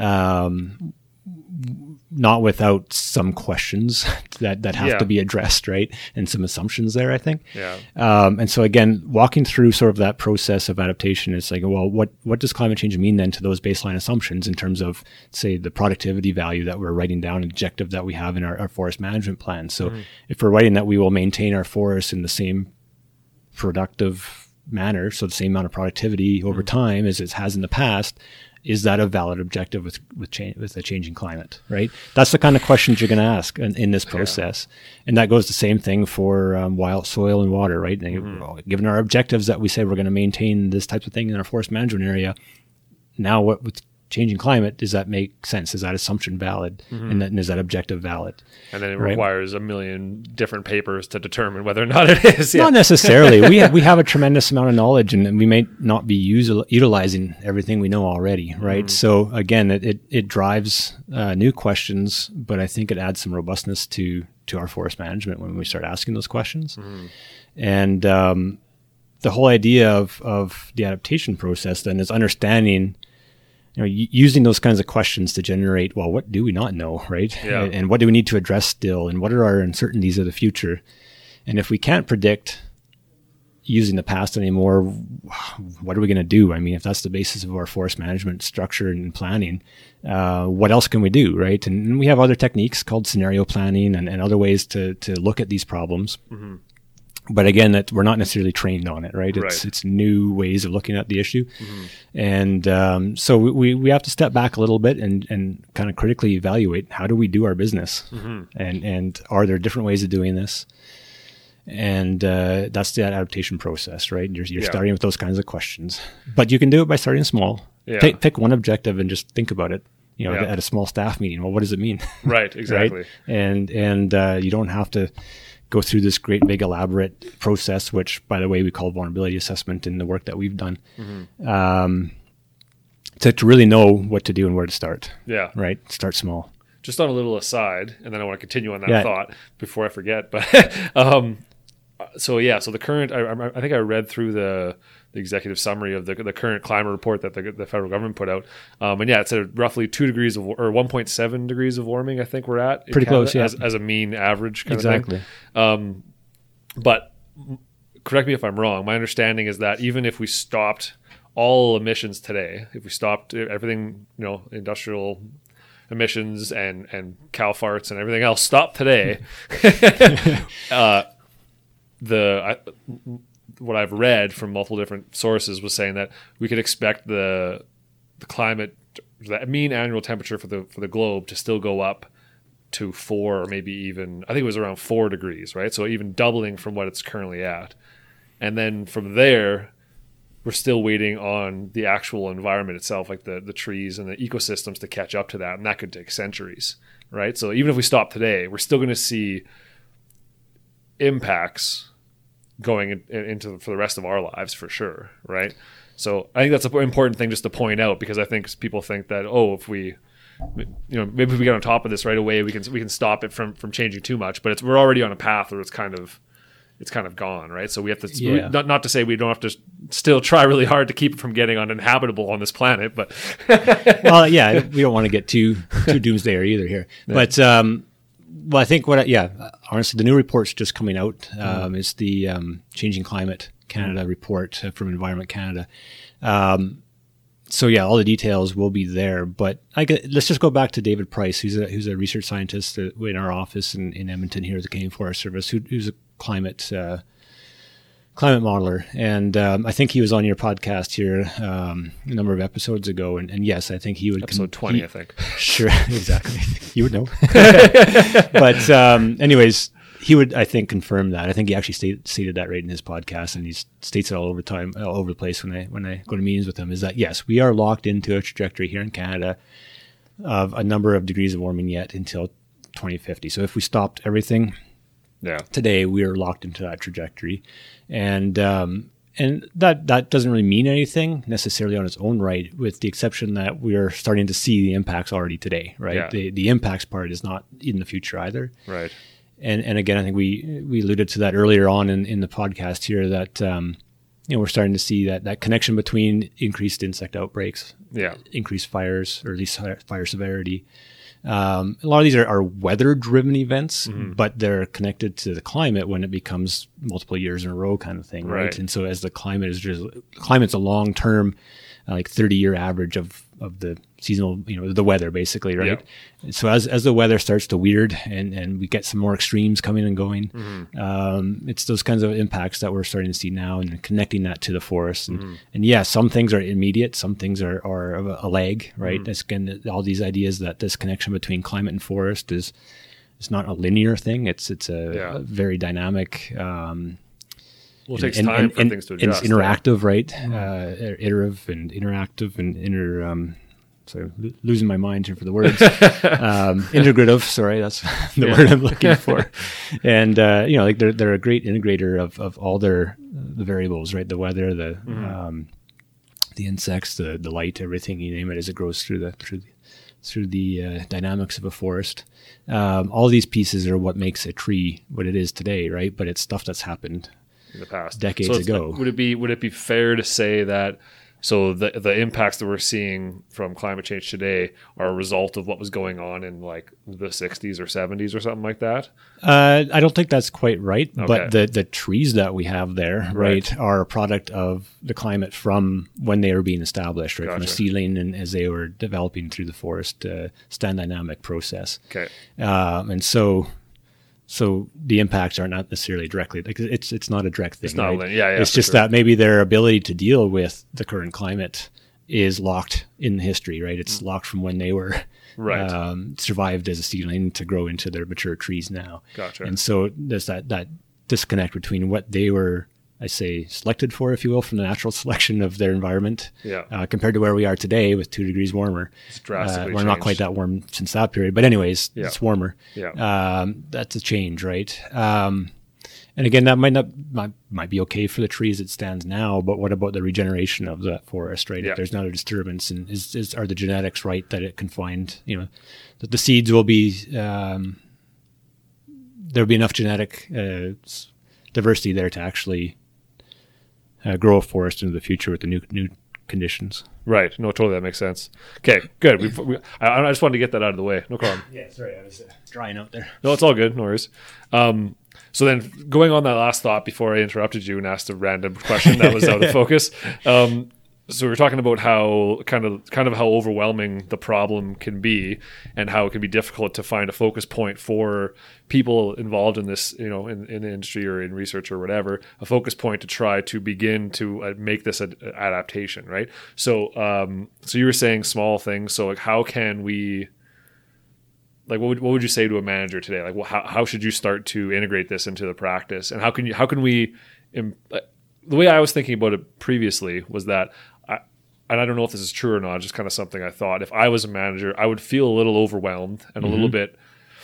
Not without some questions that have to be addressed, right? And some assumptions there, I think. Yeah. And so again, walking through sort of that process of adaptation, it's like, well, what does climate change mean then to those baseline assumptions in terms of, say, the productivity value that we're writing down, objective that we have in our forest management plan? So if we're writing that we will maintain our forests in the same productive manner, so the same amount of productivity over time as it has in the past, is that a valid objective with a changing climate, right? That's the kind of questions you're going to ask in this process. And that goes the same thing for wild soil and water, right? And given our objectives that we say we're going to maintain this type of thing in our forest management area, now what with changing climate, does that make sense? Is that assumption valid? And is that objective valid? And then it requires a million different papers to determine whether or not it is. Not necessarily. We have a tremendous amount of knowledge, and we may not be utilizing everything we know already, right? So again, it drives new questions, but I think it adds some robustness to our forest management when we start asking those questions. And the whole idea of the adaptation process then is understanding, using those kinds of questions to generate, well, what do we not know, right? Yeah. And what do we need to address still? And what are our uncertainties of the future? And if we can't predict using the past anymore, what are we going to do? I mean, if that's the basis of our forest management structure and planning, what else can we do, right? And we have other techniques called scenario planning and other ways to look at these problems. But again, that we're not necessarily trained on it, right? It's new ways of looking at the issue. And so we have to step back a little bit and kind of critically evaluate, how do we do our business? And are there different ways of doing this? And that's the adaptation process, right? You're starting with those kinds of questions. But you can do it by starting small. Pick one objective and just think about it. At a small staff meeting. Well, what does it mean? Right, exactly. Right? And you don't have to go through this great big elaborate process, which, by the way, we call vulnerability assessment in the work that we've done, to really know what to do and where to start. Yeah. Right? Start small. Just on a little aside, and then I want to continue on that thought before I forget. But so the current, I think I read through the executive summary of the current climate report that the federal government put out. And it said roughly 2 degrees or 1.7 degrees of warming, I think we're at. Pretty close, yeah. As a mean average kind of thing. But correct me if I'm wrong. My understanding is that even if we stopped all emissions today, if we stopped everything, industrial emissions and cow farts and everything else stopped today, what I've read from multiple different sources was saying that we could expect the climate, the mean annual temperature for the globe to still go up to 4 or maybe even, I think it was around 4 degrees, right? So even doubling from what it's currently at. And then from there, we're still waiting on the actual environment itself, like the trees and the ecosystems to catch up to that. And that could take centuries, right? So even if we stop today, we're still going to see impacts going into for the rest of our lives for sure, right? So I think that's an important thing just to point out, because I think people think that, if we, maybe if we get on top of this right away, we can stop it from changing too much. But we're already on a path where it's kind of it's kind of gone, right? So we have to Yeah. not to say we don't have to still try really hard to keep it from getting uninhabitable on this planet, but Well, yeah, we don't want to get too doomsday either here. But well, I think honestly, the new report's just coming out. It's the Changing Climate Canada report from Environment Canada. So yeah, all the details will be there. But let's just go back to David Price, who's a research scientist in our office in Edmonton here at the Canadian Forest Service, who's a climate modeler, and I think he was on your podcast here a number of episodes ago. And yes, I think he would episode 20, I think. Sure, exactly. You would know. But anyways, he would, I think, confirm that. I think he actually stated that right in his podcast, and he states it all over the place when I go to meetings with him. Is that yes, we are locked into a trajectory here in Canada of a number of degrees of warming yet until 2050. So if we stopped everything, today we are locked into that trajectory, and that doesn't really mean anything necessarily on its own right, with the exception that we are starting to see the impacts already today. Right, the impacts part is not in the future either. Right. And again, I think we alluded to that earlier on in the podcast here that we're starting to see that connection between increased insect outbreaks, increased fires, or at least fire severity. A lot of these are weather-driven events, but they're connected to the climate when it becomes multiple years in a row kind of thing, right? And so as the climate's a long-term, like 30-year average of the seasonal, the weather basically, right? Yep. So as the weather starts to weird and we get some more extremes coming and going, it's those kinds of impacts that we're starting to see now, and connecting that to the forest. And yeah, some things are immediate, some things are a lag, right? That's again, all these ideas that this connection between climate and forest is not a linear thing. It's a very dynamic, it takes time for things to adjust. It's interactive, right? Iterative and interactive and losing my mind here for the words. Integrative, sorry, that's the word I'm looking for. And they're a great integrator of all the variables, right? The weather, the insects, the light, everything you name it, as it grows through the dynamics of a forest. All these pieces are what makes a tree what it is today, right? But it's stuff that's happened in the past, decades ago. Would it be fair to say that the impacts that we're seeing from climate change today are a result of what was going on in like the 60s or 70s or something like that? I don't think that's quite right, but the trees that we have there, right, are a product of the climate from when they were being established, right, from a seedling and as they were developing through the forest stand dynamic process. Okay. And so the impacts are not necessarily directly, like it's not a direct thing. It's not, right? It's just that maybe their ability to deal with the current climate is locked in history, right? It's locked from when they were survived as a seedling to grow into their mature trees now. Gotcha. And so there's that disconnect between what they were, I say, selected for, if you will, from the natural selection of their environment, compared to where we are today with 2 degrees warmer. It's drastically we're not quite that warm since that period, but anyways, it's warmer. Yeah. That's a change, right? And again, that might be okay for the tree as it stands now, but what about the regeneration of that forest, right? If there's not a disturbance, and are the genetics right that it can find, that the seeds will be, there'll be enough genetic diversity there to actually grow a forest into the future with the new conditions. Right. No, totally. That makes sense. Okay, good. I just wanted to get that out of the way. No problem. Yeah, sorry. I was drying out there. No, it's all good. No worries. So then going on that last thought before I interrupted you and asked a random question that was out of focus. So we were talking about how kind of how overwhelming the problem can be, and how it can be difficult to find a focus point for people involved in this, in the industry or in research or whatever, a focus point to try to begin to make this an adaptation, right? So, so you were saying small things. So like, how can we, like, what would you say to a manager today? Like, well, how should you start to integrate this into the practice, and how can we? The way I was thinking about it previously was that. And I don't know if this is true or not, just kind of something I thought. If I was a manager, I would feel a little overwhelmed and a little bit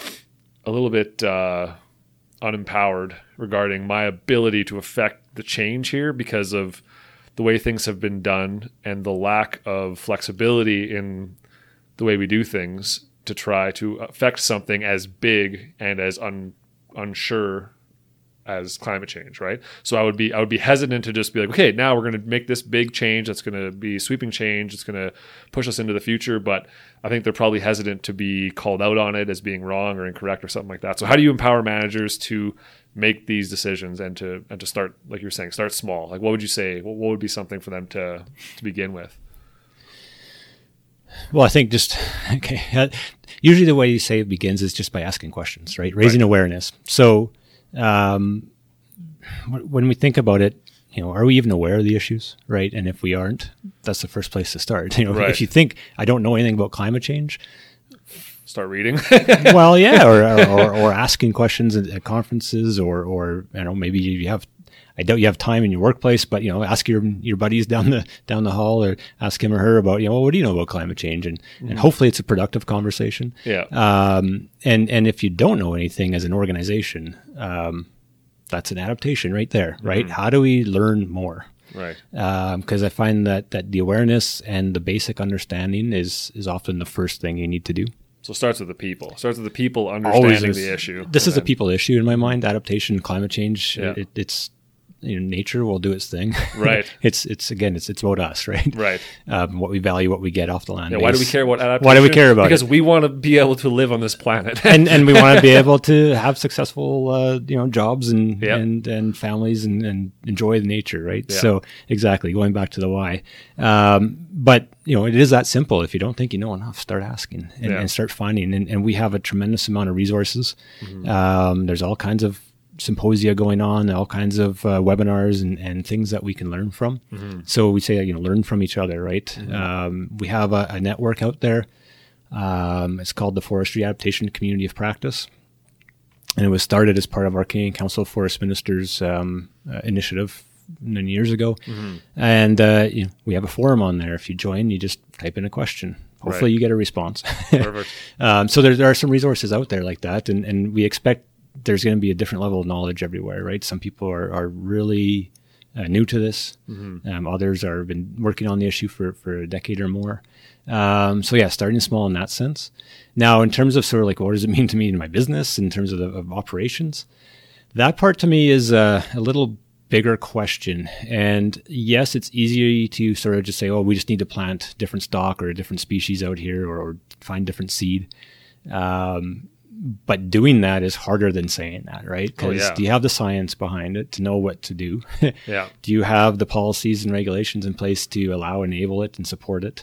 unempowered regarding my ability to affect the change here because of the way things have been done and the lack of flexibility in the way we do things to try to affect something as big and as unsure as climate change, right? So I would be hesitant to just be like, okay, now we're going to make this big change that's going to be sweeping change. It's going to push us into the future. But I think they're probably hesitant to be called out on it as being wrong or incorrect or something like that. So how do you empower managers to make these decisions and to start, like you were saying, start small? Like, what would you say? What would be something for them to begin with? Well, I think usually the way you say it begins is just by asking questions, right? Raising awareness. So when we think about it, are we even aware of the issues, right? And if we aren't, that's the first place to start. If you think I don't know anything about climate change, start reading. Well, yeah, or asking questions at conferences, or maybe you have. I doubt you have time in your workplace, but ask your buddies down the hall, or ask him or her about what do you know about climate change, and hopefully it's a productive conversation. Yeah. And if you don't know anything as an organization, that's an adaptation right there, right? Mm-hmm. How do we learn more? Right. Because I find that the awareness and the basic understanding is often the first thing you need to do. So it starts with the people. Starts with the people understanding the issue. This is a people issue in my mind. Adaptation, climate change. Yeah. It's nature will do its thing. Right. It's about us, right? Right. What we value, what we get off the land. Yeah, why do we care about adaptation? Why do we care about because it? we want to be able to live on this planet. and we want to be able to have successful jobs and families and enjoy the nature, right? Yeah. So exactly, going back to the why. But it is that simple. If you don't think you know enough, start asking and start finding. And we have a tremendous amount of resources. Mm-hmm. There's all kinds of symposia going on, all kinds of webinars and things that we can learn from. Mm-hmm. So we say, learn from each other, right? Mm-hmm. We have a network out there. It's called the Forestry Adaptation Community of Practice. And it was started as part of our Canadian Council of Forest Ministers initiative many years ago. Mm-hmm. And we have a forum on there. If you join, you just type in a question. Hopefully you get a response. Perfect. So there are some resources out there like that. And we expect there's going to be a different level of knowledge everywhere, right? Some people are really new to this. Mm-hmm. Others have been working on the issue for a decade or more. Starting small in that sense. Now, in terms of sort of like, what does it mean to me in my business in terms of operations? That part to me is a little bigger question. And yes, it's easy to sort of just say, we just need to plant different stock or a different species out here or find different seed. But doing that is harder than saying that, right? Because do you have the science behind it to know what to do? Yeah. Do you have the policies and regulations in place to enable it and support it?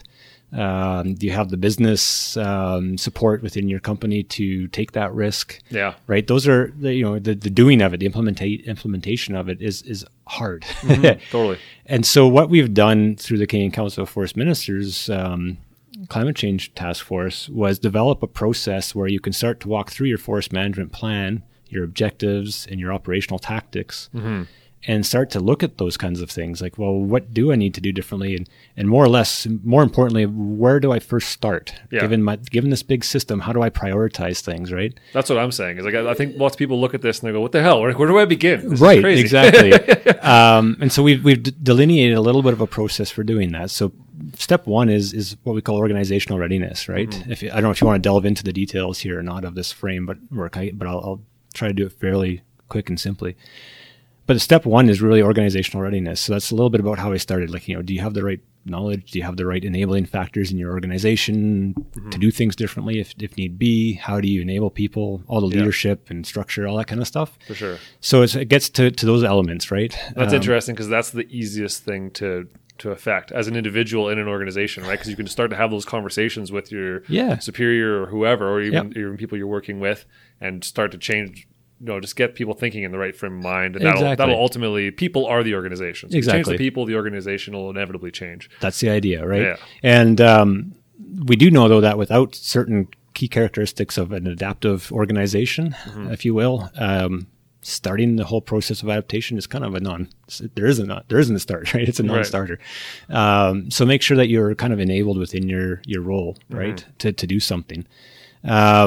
Do you have the business support within your company to take that risk? Yeah. Right. Those are the doing of it, the implementation of it is hard. Mm-hmm. Totally. And so what we've done through the Canadian Council of Forest Ministers Climate Change Task Force was develop a process where you can start to walk through your forest management plan, your objectives, and your operational tactics, mm-hmm. and start to look at those kinds of things. Like, well, what do I need to do differently? And more importantly, where do I first start? Yeah. Given this big system, how do I prioritize things, right? That's what I'm saying. Is like I think lots of people look at this and they go, what the hell? Where do I begin? This right, is crazy. Exactly. And so we've delineated a little bit of a process for doing that. So step one is what we call organizational readiness, right? Mm-hmm. I don't know if you want to delve into the details here or not of this frame, but I'll try to do it fairly quick and simply. But step one is really organizational readiness. So that's a little bit about how I started. Like, do you have the right knowledge? Do you have the right enabling factors in your organization to do things differently if need be? How do you enable people? All the leadership and structure, all that kind of stuff. For sure. So it gets to those elements, right? That's interesting because that's the easiest thing to affect as an individual in an organization, right? Because you can start to have those conversations with your superior or whoever, or even people you're working with, and start to change. Just get people thinking in the right frame of mind, and that'll ultimately, people are the organization. So exactly. Change the people, the organization will inevitably change. That's the idea, right? Yeah. And we do know, though, that without certain key characteristics of an adaptive organization, if you will, starting the whole process of adaptation is kind of there isn't a start, right? It's a non-starter. Right. So make sure that you're kind of enabled within your role, right? To do something.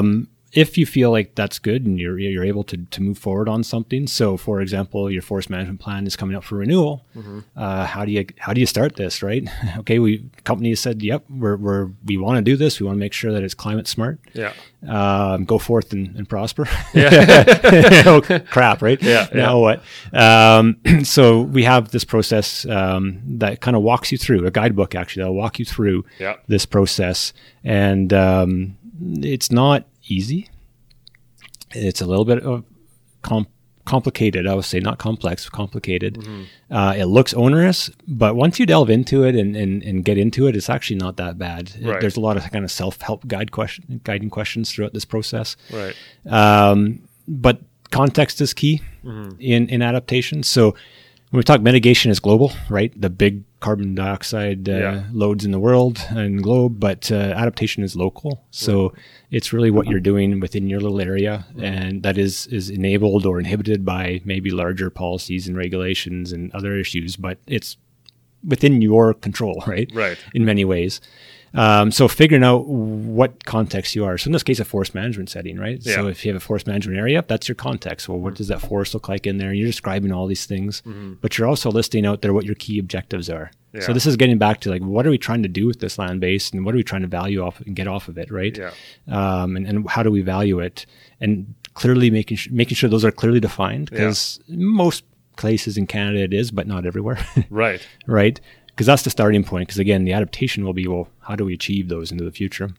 if you feel like that's good and you're able to move forward on something. So, for example, your forest management plan is coming up for renewal. How do you start this, right? Okay, company said, yep, we want to do this. We want to make sure that it's climate smart. Yeah. Go forth and prosper. Yeah. Oh, crap, right? Yeah. Now what? So we have this process that kind of walks you through, a guidebook actually that'll walk you through this process, and it's not easy. It's a little bit of complicated. I would say not complex, complicated. It looks onerous, but once you delve into it and get into it, it's actually not that bad. Right. There's a lot of kind of self-help guiding questions throughout this process. Right. But context is key in adaptation. So when we talk mitigation is global, right? The big carbon dioxide loads in the world and globe, but adaptation is local. So it's really what you're doing within your little area, and that is enabled or inhibited by maybe larger policies and regulations and other issues, but it's within your control, right? Right. In many ways. So figuring out what context you are. So in this case, a forest management setting, right? Yeah. So if you have a forest management area, that's your context. Well, what does that forest look like in there? You're describing all these things, but you're also listing out there what your key objectives are. Yeah. So this is getting back to like, what are we trying to do with this land base, and what are we trying to value off and get off of it, right? Yeah. And how do we value it? And clearly making sure those are clearly defined, because most places in Canada it is, but not everywhere. Right. Right. Because that's the starting point. Because again, the adaptation will be, well, how do we achieve those into the future?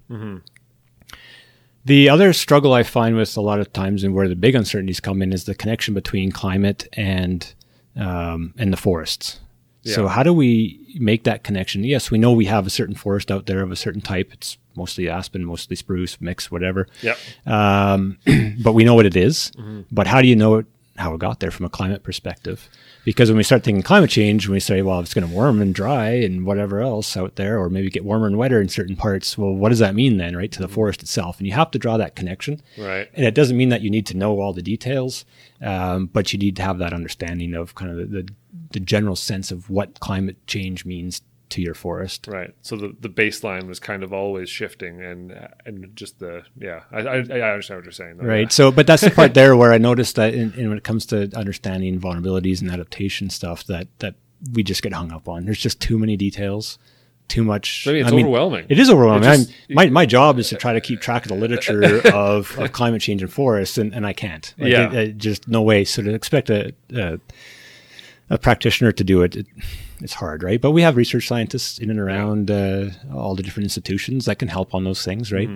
The other struggle I find with a lot of times, and where the big uncertainties come in, is the connection between climate and the forests. Yeah. So how do we make that connection? Yes, we know we have a certain forest out there of a certain type. It's mostly aspen, mostly spruce, mix, whatever. Yep. But we know what it is. But how do you know how it got there from a climate perspective? Because when we start thinking climate change, when we say, well, it's going to warm and dry and whatever else out there, or maybe get warmer and wetter in certain parts, well, what does that mean then, right, to the forest itself? And you have to draw that connection. Right. And it doesn't mean that you need to know all the details, but you need to have that understanding of kind of the general sense of what climate change means to your forest. Right. So the baseline was kind of always shifting, and just I understand what you're saying. Though. Right. So, but that's the part there where I noticed that when it comes to understanding vulnerabilities and adaptation stuff, that we just get hung up on. There's just too many details, too much. I mean, it's overwhelming. It is overwhelming. My job is to try to keep track of the literature of climate change and forests, and I can't. Just no way. So to expect a practitioner to do it, it's hard, right? But we have research scientists in and around all the different institutions that can help on those things, right?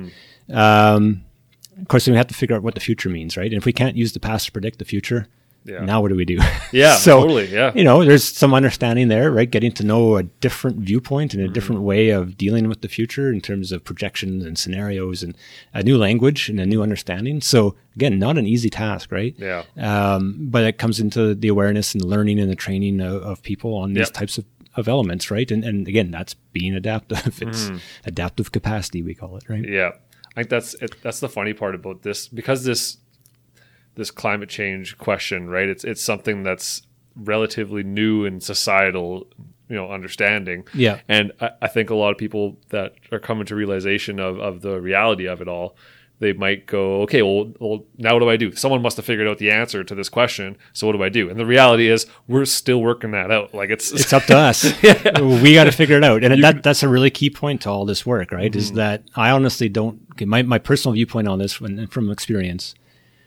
Of course, then we have to figure out what the future means, right? And if we can't use the past to predict the future, now what do we do? Yeah, so, totally, yeah. There's some understanding there, right? Getting to know a different viewpoint and a different way of dealing with the future in terms of projections and scenarios, and a new language and a new understanding. So again, not an easy task, right? Yeah. But it comes into the awareness and the learning and the training of people on these types of elements, right? And again, that's being adaptive. It's adaptive capacity, we call it, right? Yeah. I think that's the funny part about this, because this climate change question, right? It's something that's relatively new in societal, understanding. Yeah. And I think a lot of people that are coming to realization of the reality of it all, they might go, okay, well, now what do I do? Someone must have figured out the answer to this question. So what do I do? And the reality is, we're still working that out. Like it's up to us. We got to figure it out. And that's a really key point to all this work, right? Is that I honestly don't. My personal viewpoint on this, from experience,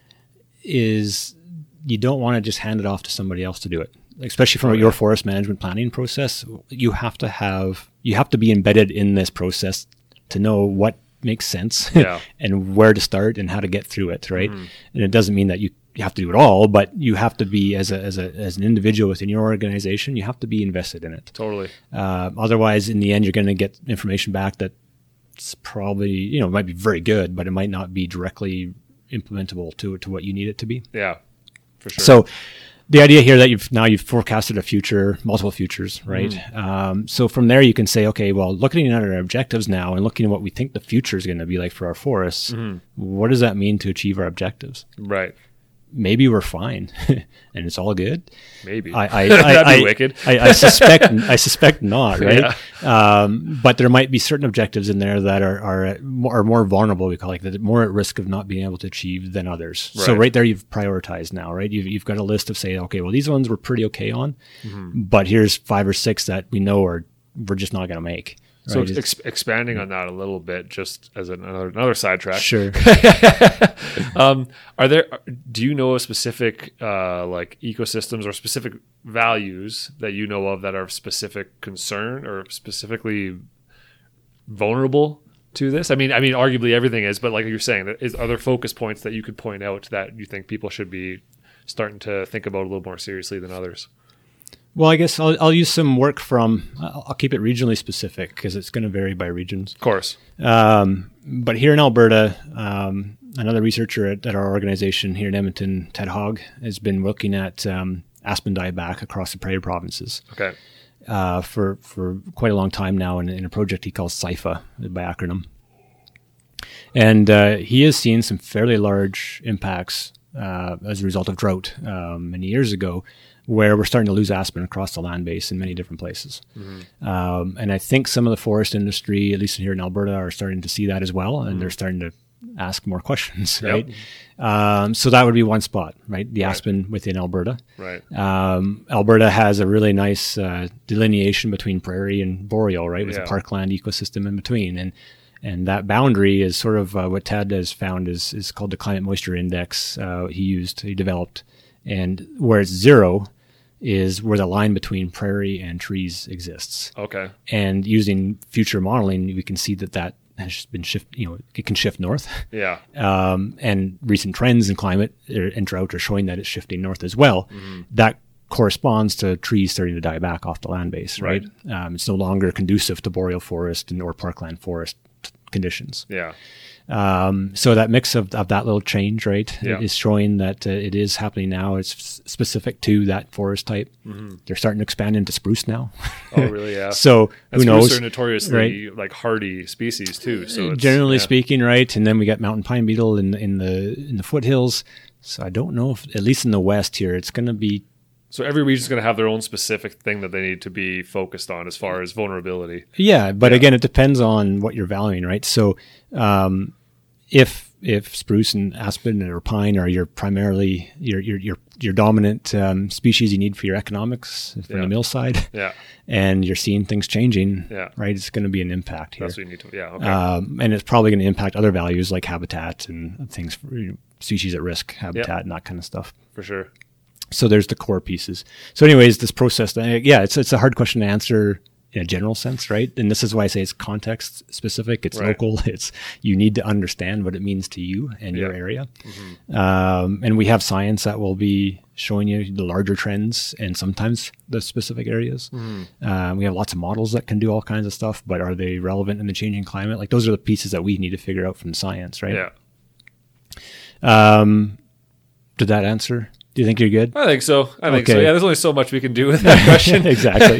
is you don't want to just hand it off to somebody else to do it. Especially from your forest management planning process, you have to be embedded in this process to know what makes sense and where to start and how to get through it, right? And it doesn't mean that you have to do it all, but you have to be as an individual within your organization, you have to be invested in it. Totally. Otherwise, in the end, you're going to get information back that's probably might be very good, but it might not be directly implementable to what you need it to be. Yeah, for sure. So the idea here that you've forecasted a future, multiple futures, right? So from there you can say, okay, well, looking at our objectives now and looking at what we think the future is going to be like for our forests, what does that mean to achieve our objectives? Right. maybe we're fine and it's all good. Maybe That'd be wicked. I suspect not, right? Yeah. But there might be certain objectives in there that are more vulnerable. We call it that, more at risk of not being able to achieve than others. Right. So right there, you've prioritized now, right? You've got a list of say, okay, well these ones we're pretty okay on, but here's 5 or 6 that we know we're just not going to make. So expanding on that a little bit, just as another sidetrack. Sure. Do you know of specific like ecosystems or specific values that you know of that are of specific concern or specifically vulnerable to this? I mean, arguably everything is, but like you're saying, are there focus points that you could point out that you think people should be starting to think about a little more seriously than others? Well, I guess I'll use some work from, I'll keep it regionally specific because it's going to vary by regions. Of course. But here in Alberta, another researcher at our organization here in Edmonton, Ted Hogg, has been looking at aspen dieback across the prairie provinces. Okay. For quite a long time now in a project he calls CIFA by acronym. And he has seen some fairly large impacts as a result of drought many years ago, where we're starting to lose aspen across the land base in many different places. And I think some of the forest industry, at least here in Alberta, are starting to see that as well, and they're starting to ask more questions, right? So that would be one spot, right? The aspen within Alberta. Right. Alberta has a really nice delineation between prairie and boreal, right? With a parkland ecosystem in between. And that boundary is sort of what Ted has found is called the climate moisture index. He developed, and where it's 0 is where the line between prairie and trees exists. Okay. And using future modeling, we can see that has been it can shift north. Yeah. And recent trends in climate and drought are showing that it's shifting north as well. That corresponds to trees starting to die back off the land base, right? It's no longer conducive to boreal forest or parkland forest conditions. Yeah. So that mix of that little change, right, is showing that it is happening now. It's specific to that forest type. They're starting to expand into spruce now. Oh, really? Yeah. So who knows? Spruce are notoriously like hardy species too. So generally speaking, right. And then we got mountain pine beetle in the foothills. So I don't know if, at least in the west here, it's going to be. So every region's going to have their own specific thing that they need to be focused on as far as vulnerability. Yeah, but again, it depends on what you're valuing, right? So if spruce and aspen or pine are your primarily your dominant species you need for your economics from the mill side, and you're seeing things changing, right? It's going to be an impact here. That's what you need to, okay. And it's probably going to impact other values like habitat and things for species at risk habitat and that kind of stuff. For sure. So there's the core pieces. So anyways, this process, it's a hard question to answer in a general sense, right? And this is why I say it's context specific. It's local. You need to understand what it means to you and your area. And we have science that will be showing you the larger trends and sometimes the specific areas. We have lots of models that can do all kinds of stuff, but are they relevant in the changing climate? Like those are the pieces that we need to figure out from science, right? Yeah. Did that answer? Do you think you're good? I think so. Yeah, there's only so much we can do with that question. Exactly.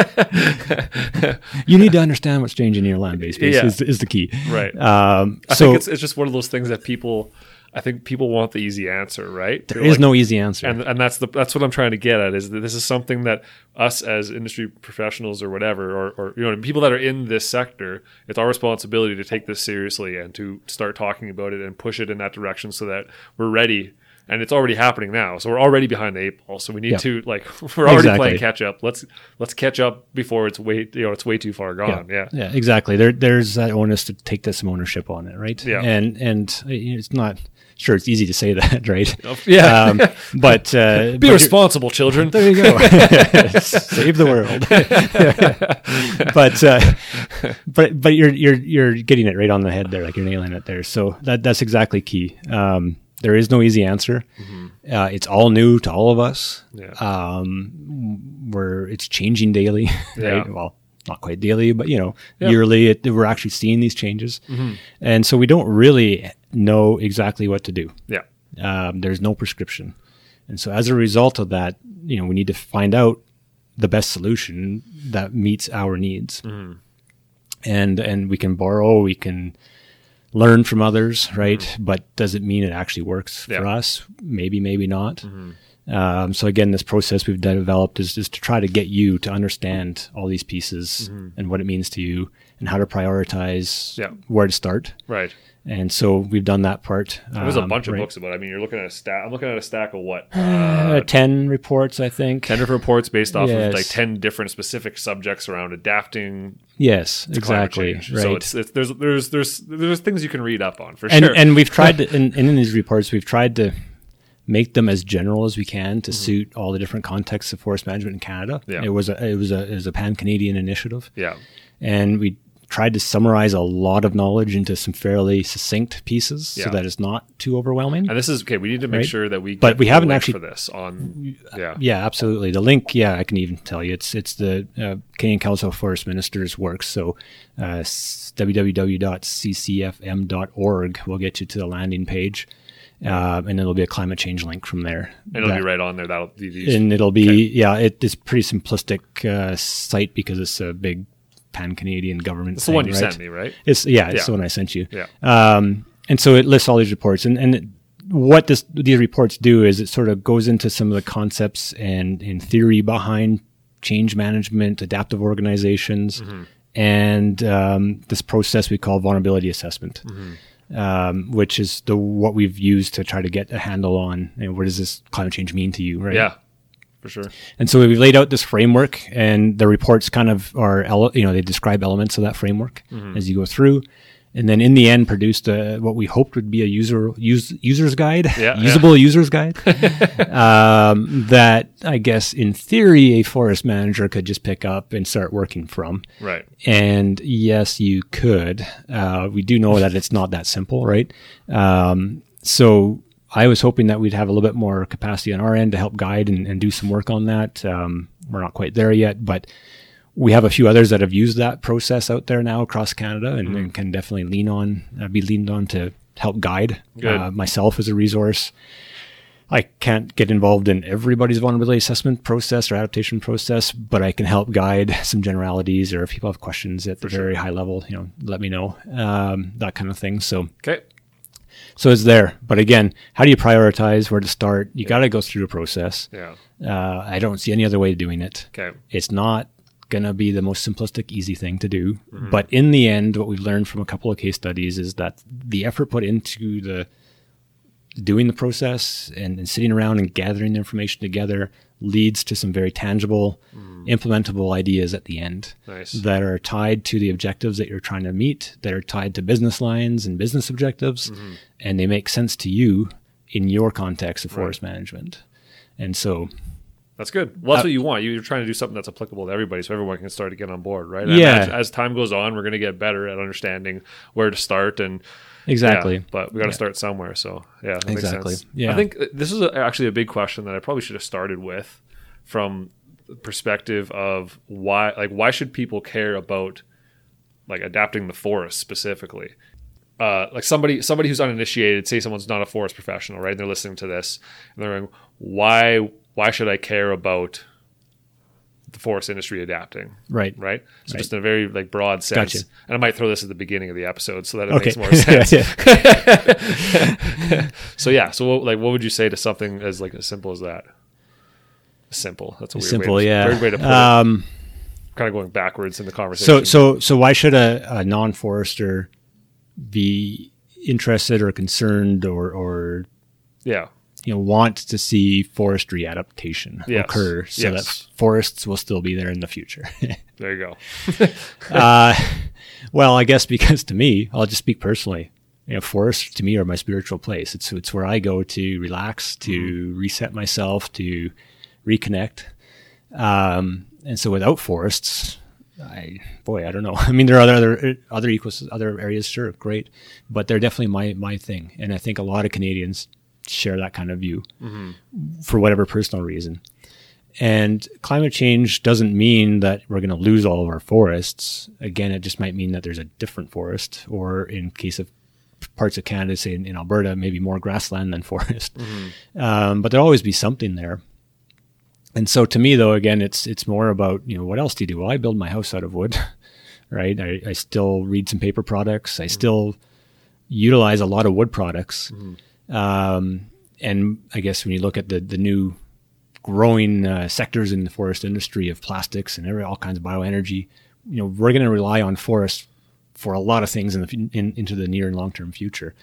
You need to understand what's changing in your land base is the key. Right. I think it's just one of those things that people want the easy answer, right? There is no easy answer. And that's what I'm trying to get at, is that this is something that us as industry professionals or whatever, or people that are in this sector, it's our responsibility to take this seriously and to start talking about it and push it in that direction so that we're ready. And it's already happening now, so we're already behind the 8 ball. So we need to we're already playing catch up. Let's catch up before it's way too far gone. Yeah, exactly. There's that onus to take some ownership on it, right? Yeah, and it's not. Sure, it's easy to say that, right? Yeah, but be responsible, children. There you go. Save the world. But you're getting it right on the head there, like you're nailing it there. So that's exactly key. There is no easy answer. It's all new to all of us. Yeah. It's changing daily, right? Well, not quite daily, but yearly. We're actually seeing these changes, and so we don't really know exactly what to do. Yeah. There's no prescription, and so as a result of that, we need to find out the best solution that meets our needs, and we can borrow, we can learn from others, right? But does it mean it actually works Yeah. for us? Maybe, maybe not. So again, this process we've developed is to try to get you to understand all these pieces and what it means to you and how to prioritize where to start. Right. And so we've done that part. There's a bunch of books about it. I mean, you're looking at a stack. I'm looking at a stack of what? 10 reports, I think. 10 different reports based off of Yes. like 10 different specific subjects around adapting Yes, to climate exactly. change. Right. So there's things you can read up on for sure. And we've tried to, in these reports, we've tried to make them as general as we can to suit all the different contexts of forest management in Canada. Yeah. It was a pan-Canadian initiative. Yeah. And we tried to summarize a lot of knowledge into some fairly succinct pieces so Yeah. that it's not too overwhelming. And this is okay. We need to make Right. sure that we. But get we the haven't link actually- for this on. Yeah. Yeah, absolutely. The link, I can even tell you, it's the Canadian Council of Forest Ministers works. So www.ccfm.org will get you to the landing page, and then there'll be a climate change link from there. And it'll be right on there. That'll be these. And it'll be it's pretty simplistic site because it's a big pan-Canadian government. It's the one you right? sent me, right? It's the one I sent you. Yeah. And so it lists all these reports, and what these reports do is it sort of goes into some of the concepts and in theory behind change management, adaptive organizations, and this process we call vulnerability assessment, which is what we've used to try to get a handle on what does this climate change mean to you, right? Yeah. For sure. And so we've laid out this framework, and the reports kind of are, they describe elements of that framework as you go through, and then in the end produced what we hoped would be a user's guide, usable user's guide, that I guess in theory a forest manager could just pick up and start working from. Right. And yes, you could. We do know that it's not that simple, right? So I was hoping that we'd have a little bit more capacity on our end to help guide and do some work on that. We're not quite there yet, but we have a few others that have used that process out there now across Canada and can definitely be leaned on to help guide. Myself as a resource. I can't get involved in everybody's vulnerability assessment process or adaptation process, but I can help guide some generalities, or if people have questions at the very high level, let me know, that kind of thing. So, Okay. So it's there. But again, how do you prioritize where to start? You got to go through a process. Yeah. I don't see any other way of doing it. Okay. It's not going to be the most simplistic, easy thing to do. But in the end, what we've learned from a couple of case studies is that the effort put into the doing the process and sitting around and gathering the information together leads to some very tangible, implementable ideas at the end. Nice. That are tied to the objectives that you're trying to meet, that are tied to business lines and business objectives, and they make sense to you in your context of forest management. And so that's good. Well, that's what you want. You're trying to do something that's applicable to everybody, so everyone can start to get on board, right? Yeah. As time goes on, we're going to get better at understanding where to start and exactly. yeah, but we got to start somewhere. So yeah, that Exactly. makes sense. Yeah. I think this is actually a big question that I probably should have started with, from the perspective of why should people care about adapting the forest specifically? Somebody who's uninitiated, say someone's not a forest professional, right? And they're listening to this and they're going, why should I care about the forest industry adapting? Right. Right. So just in a very broad sense. Gotcha. And I might throw this at the beginning of the episode so that it Okay. makes more sense. Yeah. So what would you say to something as simple as that? Simple. That's a weird Simple, way, yeah. weird way to put it. Kind of going backwards in the conversation. So why should a non-forester be interested or concerned or yeah. Want to see forestry adaptation Yes. occur so Yes. that forests will still be there in the future? There you go. Well, I guess because to me, I'll just speak personally. Forests to me are my spiritual place. It's where I go to relax, to reset myself, to reconnect. And so without forests, I don't know. I mean, there are other areas, sure, great, but they're definitely my thing. And I think a lot of Canadians share that kind of view for whatever personal reason. And climate change doesn't mean that we're going to lose all of our forests. Again, it just might mean that there's a different forest, or in case of parts of Canada, say in Alberta, maybe more grassland than forest. But there'll always be something there. And so to me, though, again, it's more about, what else do you do? Well, I build my house out of wood, right? I still read some paper products. I still, utilize a lot of wood products. And I guess when you look at the new growing sectors in the forest industry of plastics and all kinds of bioenergy, we're going to rely on forests for a lot of things into the near and long-term future.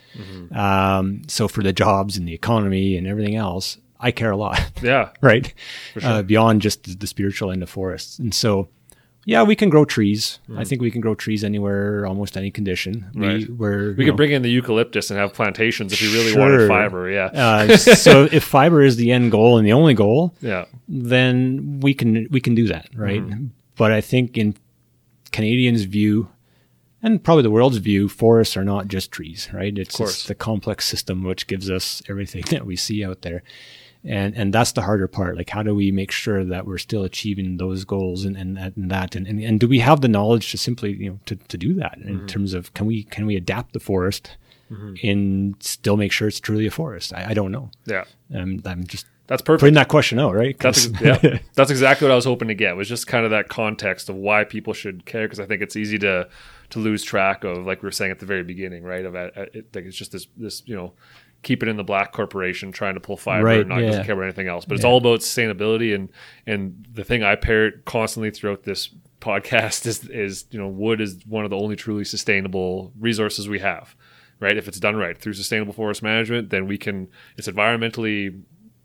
So for the jobs and the economy and everything else, I care a lot. Yeah. Right. For sure. Beyond just the spiritual end of forests. And so, yeah, we can grow trees. I think we can grow trees anywhere, almost any condition. Right. We could bring in the eucalyptus and have plantations if you really wanted fiber. Yeah. So if fiber is the end goal and the only goal, yeah, then we can do that, right? But I think in Canadians' view, and probably the world's view, forests are not just trees, right? It's the complex system which gives us everything that we see out there. And that's the harder part. Like, how do we make sure that we're still achieving those goals and do we have the knowledge to simply, to do that in terms of, can we adapt the forest and still make sure it's truly a forest? I don't know. Yeah. I'm just That's perfect. Putting that question out, right? That's exactly what I was hoping to get, was just kind of that context of why people should care, because I think it's easy to lose track of, like we were saying at the very beginning, right? Of it's just this keep it in the black corporation trying to pull fiber and doesn't care about anything else. But it's all about sustainability, and the thing I parrot constantly throughout this podcast is wood is one of the only truly sustainable resources we have, right? If it's done right through sustainable forest management, then it's environmentally,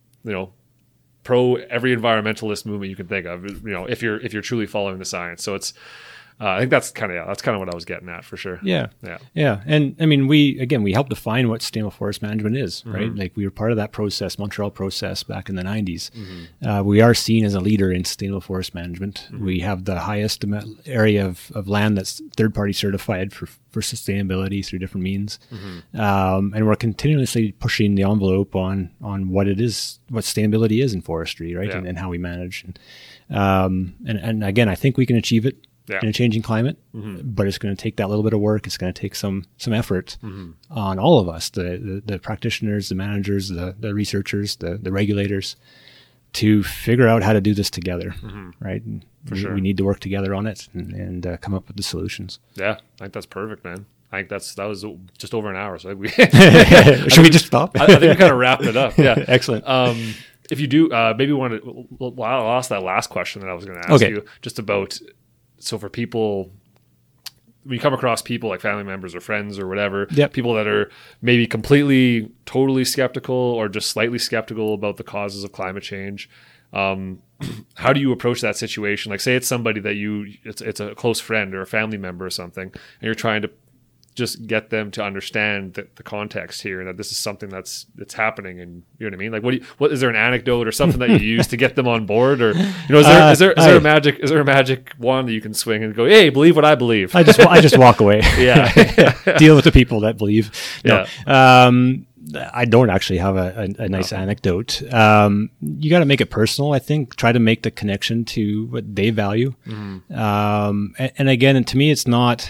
pro every environmentalist movement you can think of, if you're truly following the science. So it's I think that's kind of what I was getting at, for sure. Yeah. And I mean, we helped define what sustainable forest management is, right? Like, we were part of that process, Montreal process back in the 90s. We are seen as a leader in sustainable forest management. We have the highest area of land that's third-party certified for sustainability through different means. And we're continuously pushing the envelope on what sustainability is in forestry, right? And how we manage. And again, I think we can achieve it. In a changing climate, but it's going to take that little bit of work. It's going to take some effort on all of us, the practitioners, the managers, the researchers, the regulators, to figure out how to do this together, right? For sure. We need to work together on it and come up with the solutions. Yeah, I think that's perfect, man. I think that was just over an hour, so we should we just stop? I think we kind of wrapped it up. Yeah, excellent. If you do, maybe I'll ask that last question that I was going to ask you, just about. So for people, when you come across people like family members or friends or whatever, people that are maybe totally skeptical or just slightly skeptical about the causes of climate change, how do you approach that situation? Like, say it's somebody that it's a close friend or a family member or something, and you're trying to just get them to understand the context here, and that this is something that's happening, and you know what I mean? Like, what is there an anecdote or something that you use to get them on board, or is there a magic wand that you can swing and go, hey, believe what I believe? I just walk away. Yeah. Deal with the people that believe. No. I don't actually have a nice anecdote. You got to make it personal, I think. Try to make the connection to what they value. And again, to me, it's not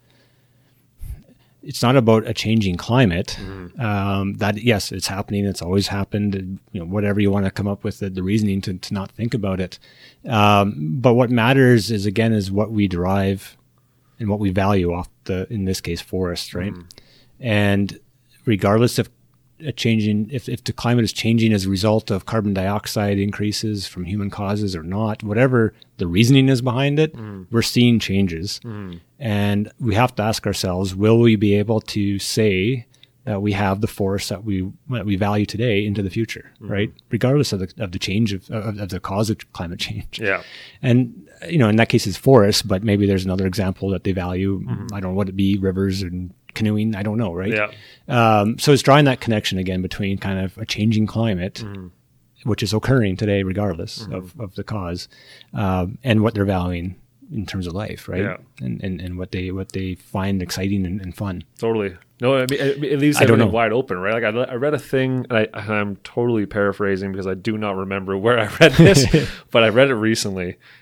about a changing climate. That, yes, it's happening. It's always happened. Whatever you want to come up with the reasoning to not think about it. But what matters is what we derive and what we value off in this case, forests, right? And regardless of if the climate is changing as a result of carbon dioxide increases from human causes or not, whatever the reasoning is behind it, we're seeing changes. And we have to ask ourselves, will we be able to say that we have the forests that we value today into the future, right? Regardless of the change of the cause of climate change. Yeah. And, in that case it's forests, but maybe there's another example that they value. I don't know what it be, rivers and canoeing, I don't know, right? Yeah. So it's drawing that connection again between kind of a changing climate, which is occurring today regardless of the cause, and what they're valuing in terms of life, right? Yeah. And what they find exciting and fun. Totally. No, I mean, it leaves everything wide open, right? Like, I read a thing, and I'm totally paraphrasing because I do not remember where I read this, but I read it recently,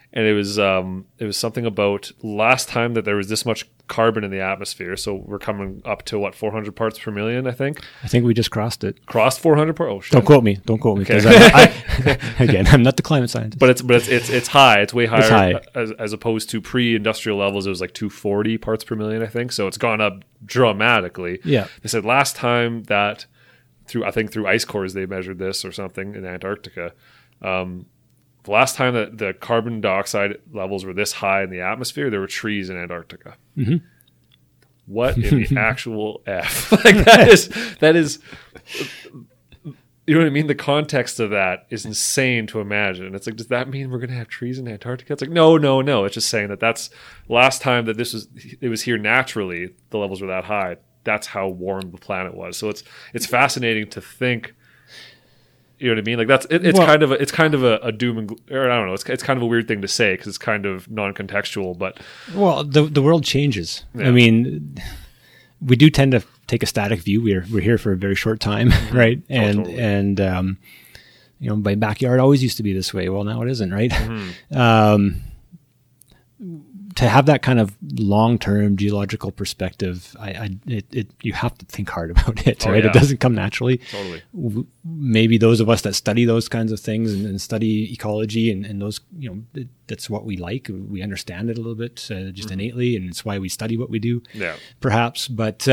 and it was something about last time that there was this much carbon in the atmosphere. So we're coming up to what, 400 parts per million, I think. I think we just crossed it. Crossed 400 parts. Oh shit! Don't quote me. Don't quote me, because again, I'm not the climate scientist. But it's high. It's way higher. It's high. As opposed to pre-industrial levels. It was like 240 parts per million, I think. So it's gone up dramatically. Yeah. They said last time that through ice cores they measured this or something in Antarctica. The last time that the carbon dioxide levels were this high in the atmosphere, there were trees in Antarctica. Mm-hmm. What in the actual F? Like that is, you know what I mean? The context of that is insane to imagine. It's like, does that mean we're going to have trees in Antarctica? It's like, no. It's just saying that that's last time that it was here naturally. The levels were that high. That's how warm the planet was. So it's fascinating to think. You know what I mean? Like it's kind of a doom and or I don't know. It's kind of a weird thing to say because it's kind of non-contextual. But the world changes. Yeah. I mean, we do tend to take a static view. We're here for a very short time, right? And my backyard always used to be this way. Well, now it isn't, right? Mm-hmm. To have that kind of long-term geological perspective, you have to think hard about it, right? Yeah. It doesn't come naturally. Totally. Maybe those of us that study those kinds of things and study ecology and those, that's what we like. We understand it a little bit just mm-hmm. innately, and it's why we study what we do. Yeah. Perhaps, but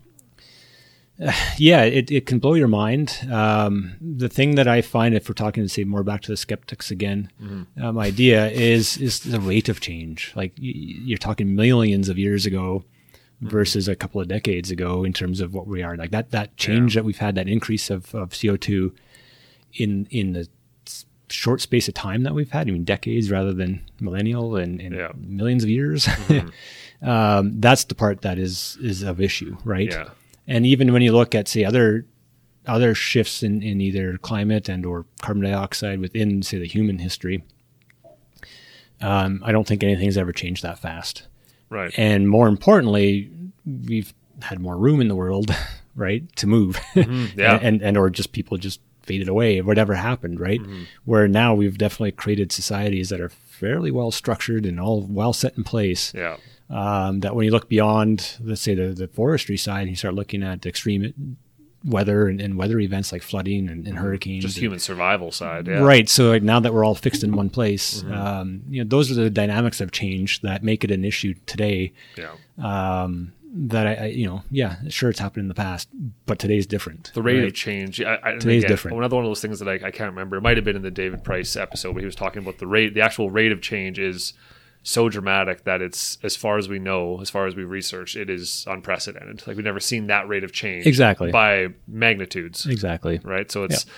it can blow your mind. The thing that I find, if we're talking to say more back to the skeptics again, mm-hmm. Idea is the rate of change. Like you're talking millions of years ago mm-hmm. versus a couple of decades ago in terms of what we are. Like that change that we've had, that increase of CO2 in the short space of time that we've had, I mean decades rather than millennial and millions of years. Mm-hmm. That's the part that is of issue, right? Yeah. And even when you look at, say, other shifts in either climate and or carbon dioxide within, say, the human history, I don't think anything's ever changed that fast. Right. And more importantly, we've had more room in the world, right, to move. Mm-hmm. Yeah. and or just people just faded away, whatever happened, right? Mm-hmm. Where now we've definitely created societies that are fairly well structured and all well set in place. Yeah. That when you look beyond, let's say, the forestry side, and you start looking at extreme weather and weather events like flooding and hurricanes. Just human survival side, yeah. Right. So now that we're all fixed in one place, mm-hmm. Those are the dynamics that have changed that make it an issue today. Yeah. That sure, it's happened in the past, but today's different. The rate of change. Today's different. Another one of those things that I can't remember. It might have been in the David Price episode, but he was talking about the actual rate of change is so dramatic that it's, as far as we know, as far as we research, it is unprecedented. Like we've never seen that rate of change exactly by magnitudes. Exactly. Right. So it's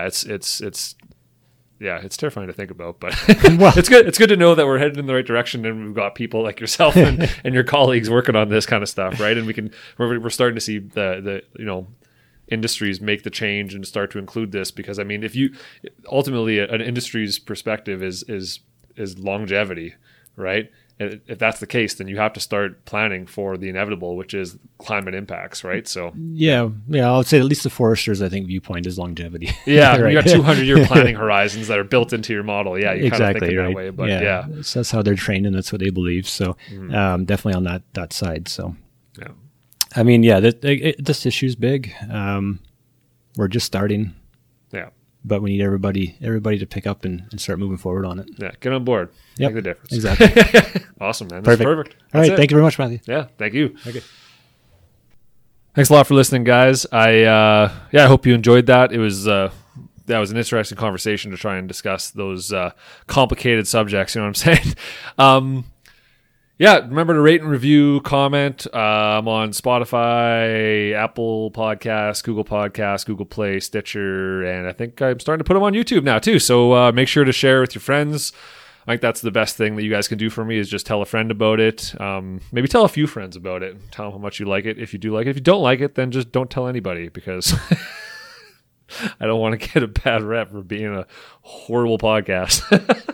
it's terrifying to think about, but it's good. It's good to know that we're headed in the right direction, and we've got people like yourself and your colleagues working on this kind of stuff, right? And we're starting to see the industries make the change and start to include this, because I mean, if you ultimately an industry's perspective is longevity. Right. And if that's the case, then you have to start planning for the inevitable, which is climate impacts. Right. So yeah, I would say at least the foresters, I think, viewpoint is longevity. Yeah. Right. You got 200-year planning horizons that are built into your model. Yeah. You kind of think it that way, but yeah. So that's how they're trained, and that's what they believe. So definitely on that side. So yeah, I mean, this issue's big. We're just starting. Yeah. But we need everybody to pick up and start moving forward on it. Yeah, get on board. Yep, make the difference. Exactly. Awesome, man. Perfect. That's perfect. All right, thank you very much, Matthew. Yeah, thank you. Okay. Thanks a lot for listening, guys. I hope you enjoyed that. It was that was an interesting conversation to try and discuss those complicated subjects. You know what I'm saying? Remember to rate and review, comment. I'm on Spotify, Apple Podcasts, Google Podcasts, Google Play, Stitcher, and I think I'm starting to put them on YouTube now too. So make sure to share with your friends. I think that's the best thing that you guys can do for me, is just tell a friend about it. Maybe tell a few friends about it. Tell them how much you like it. If you do like it. If you don't like it, then just don't tell anybody, because I don't want to get a bad rep for being a horrible podcast.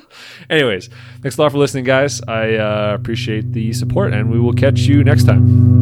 Anyways, thanks a lot for listening, guys. I appreciate the support, and we will catch you next time.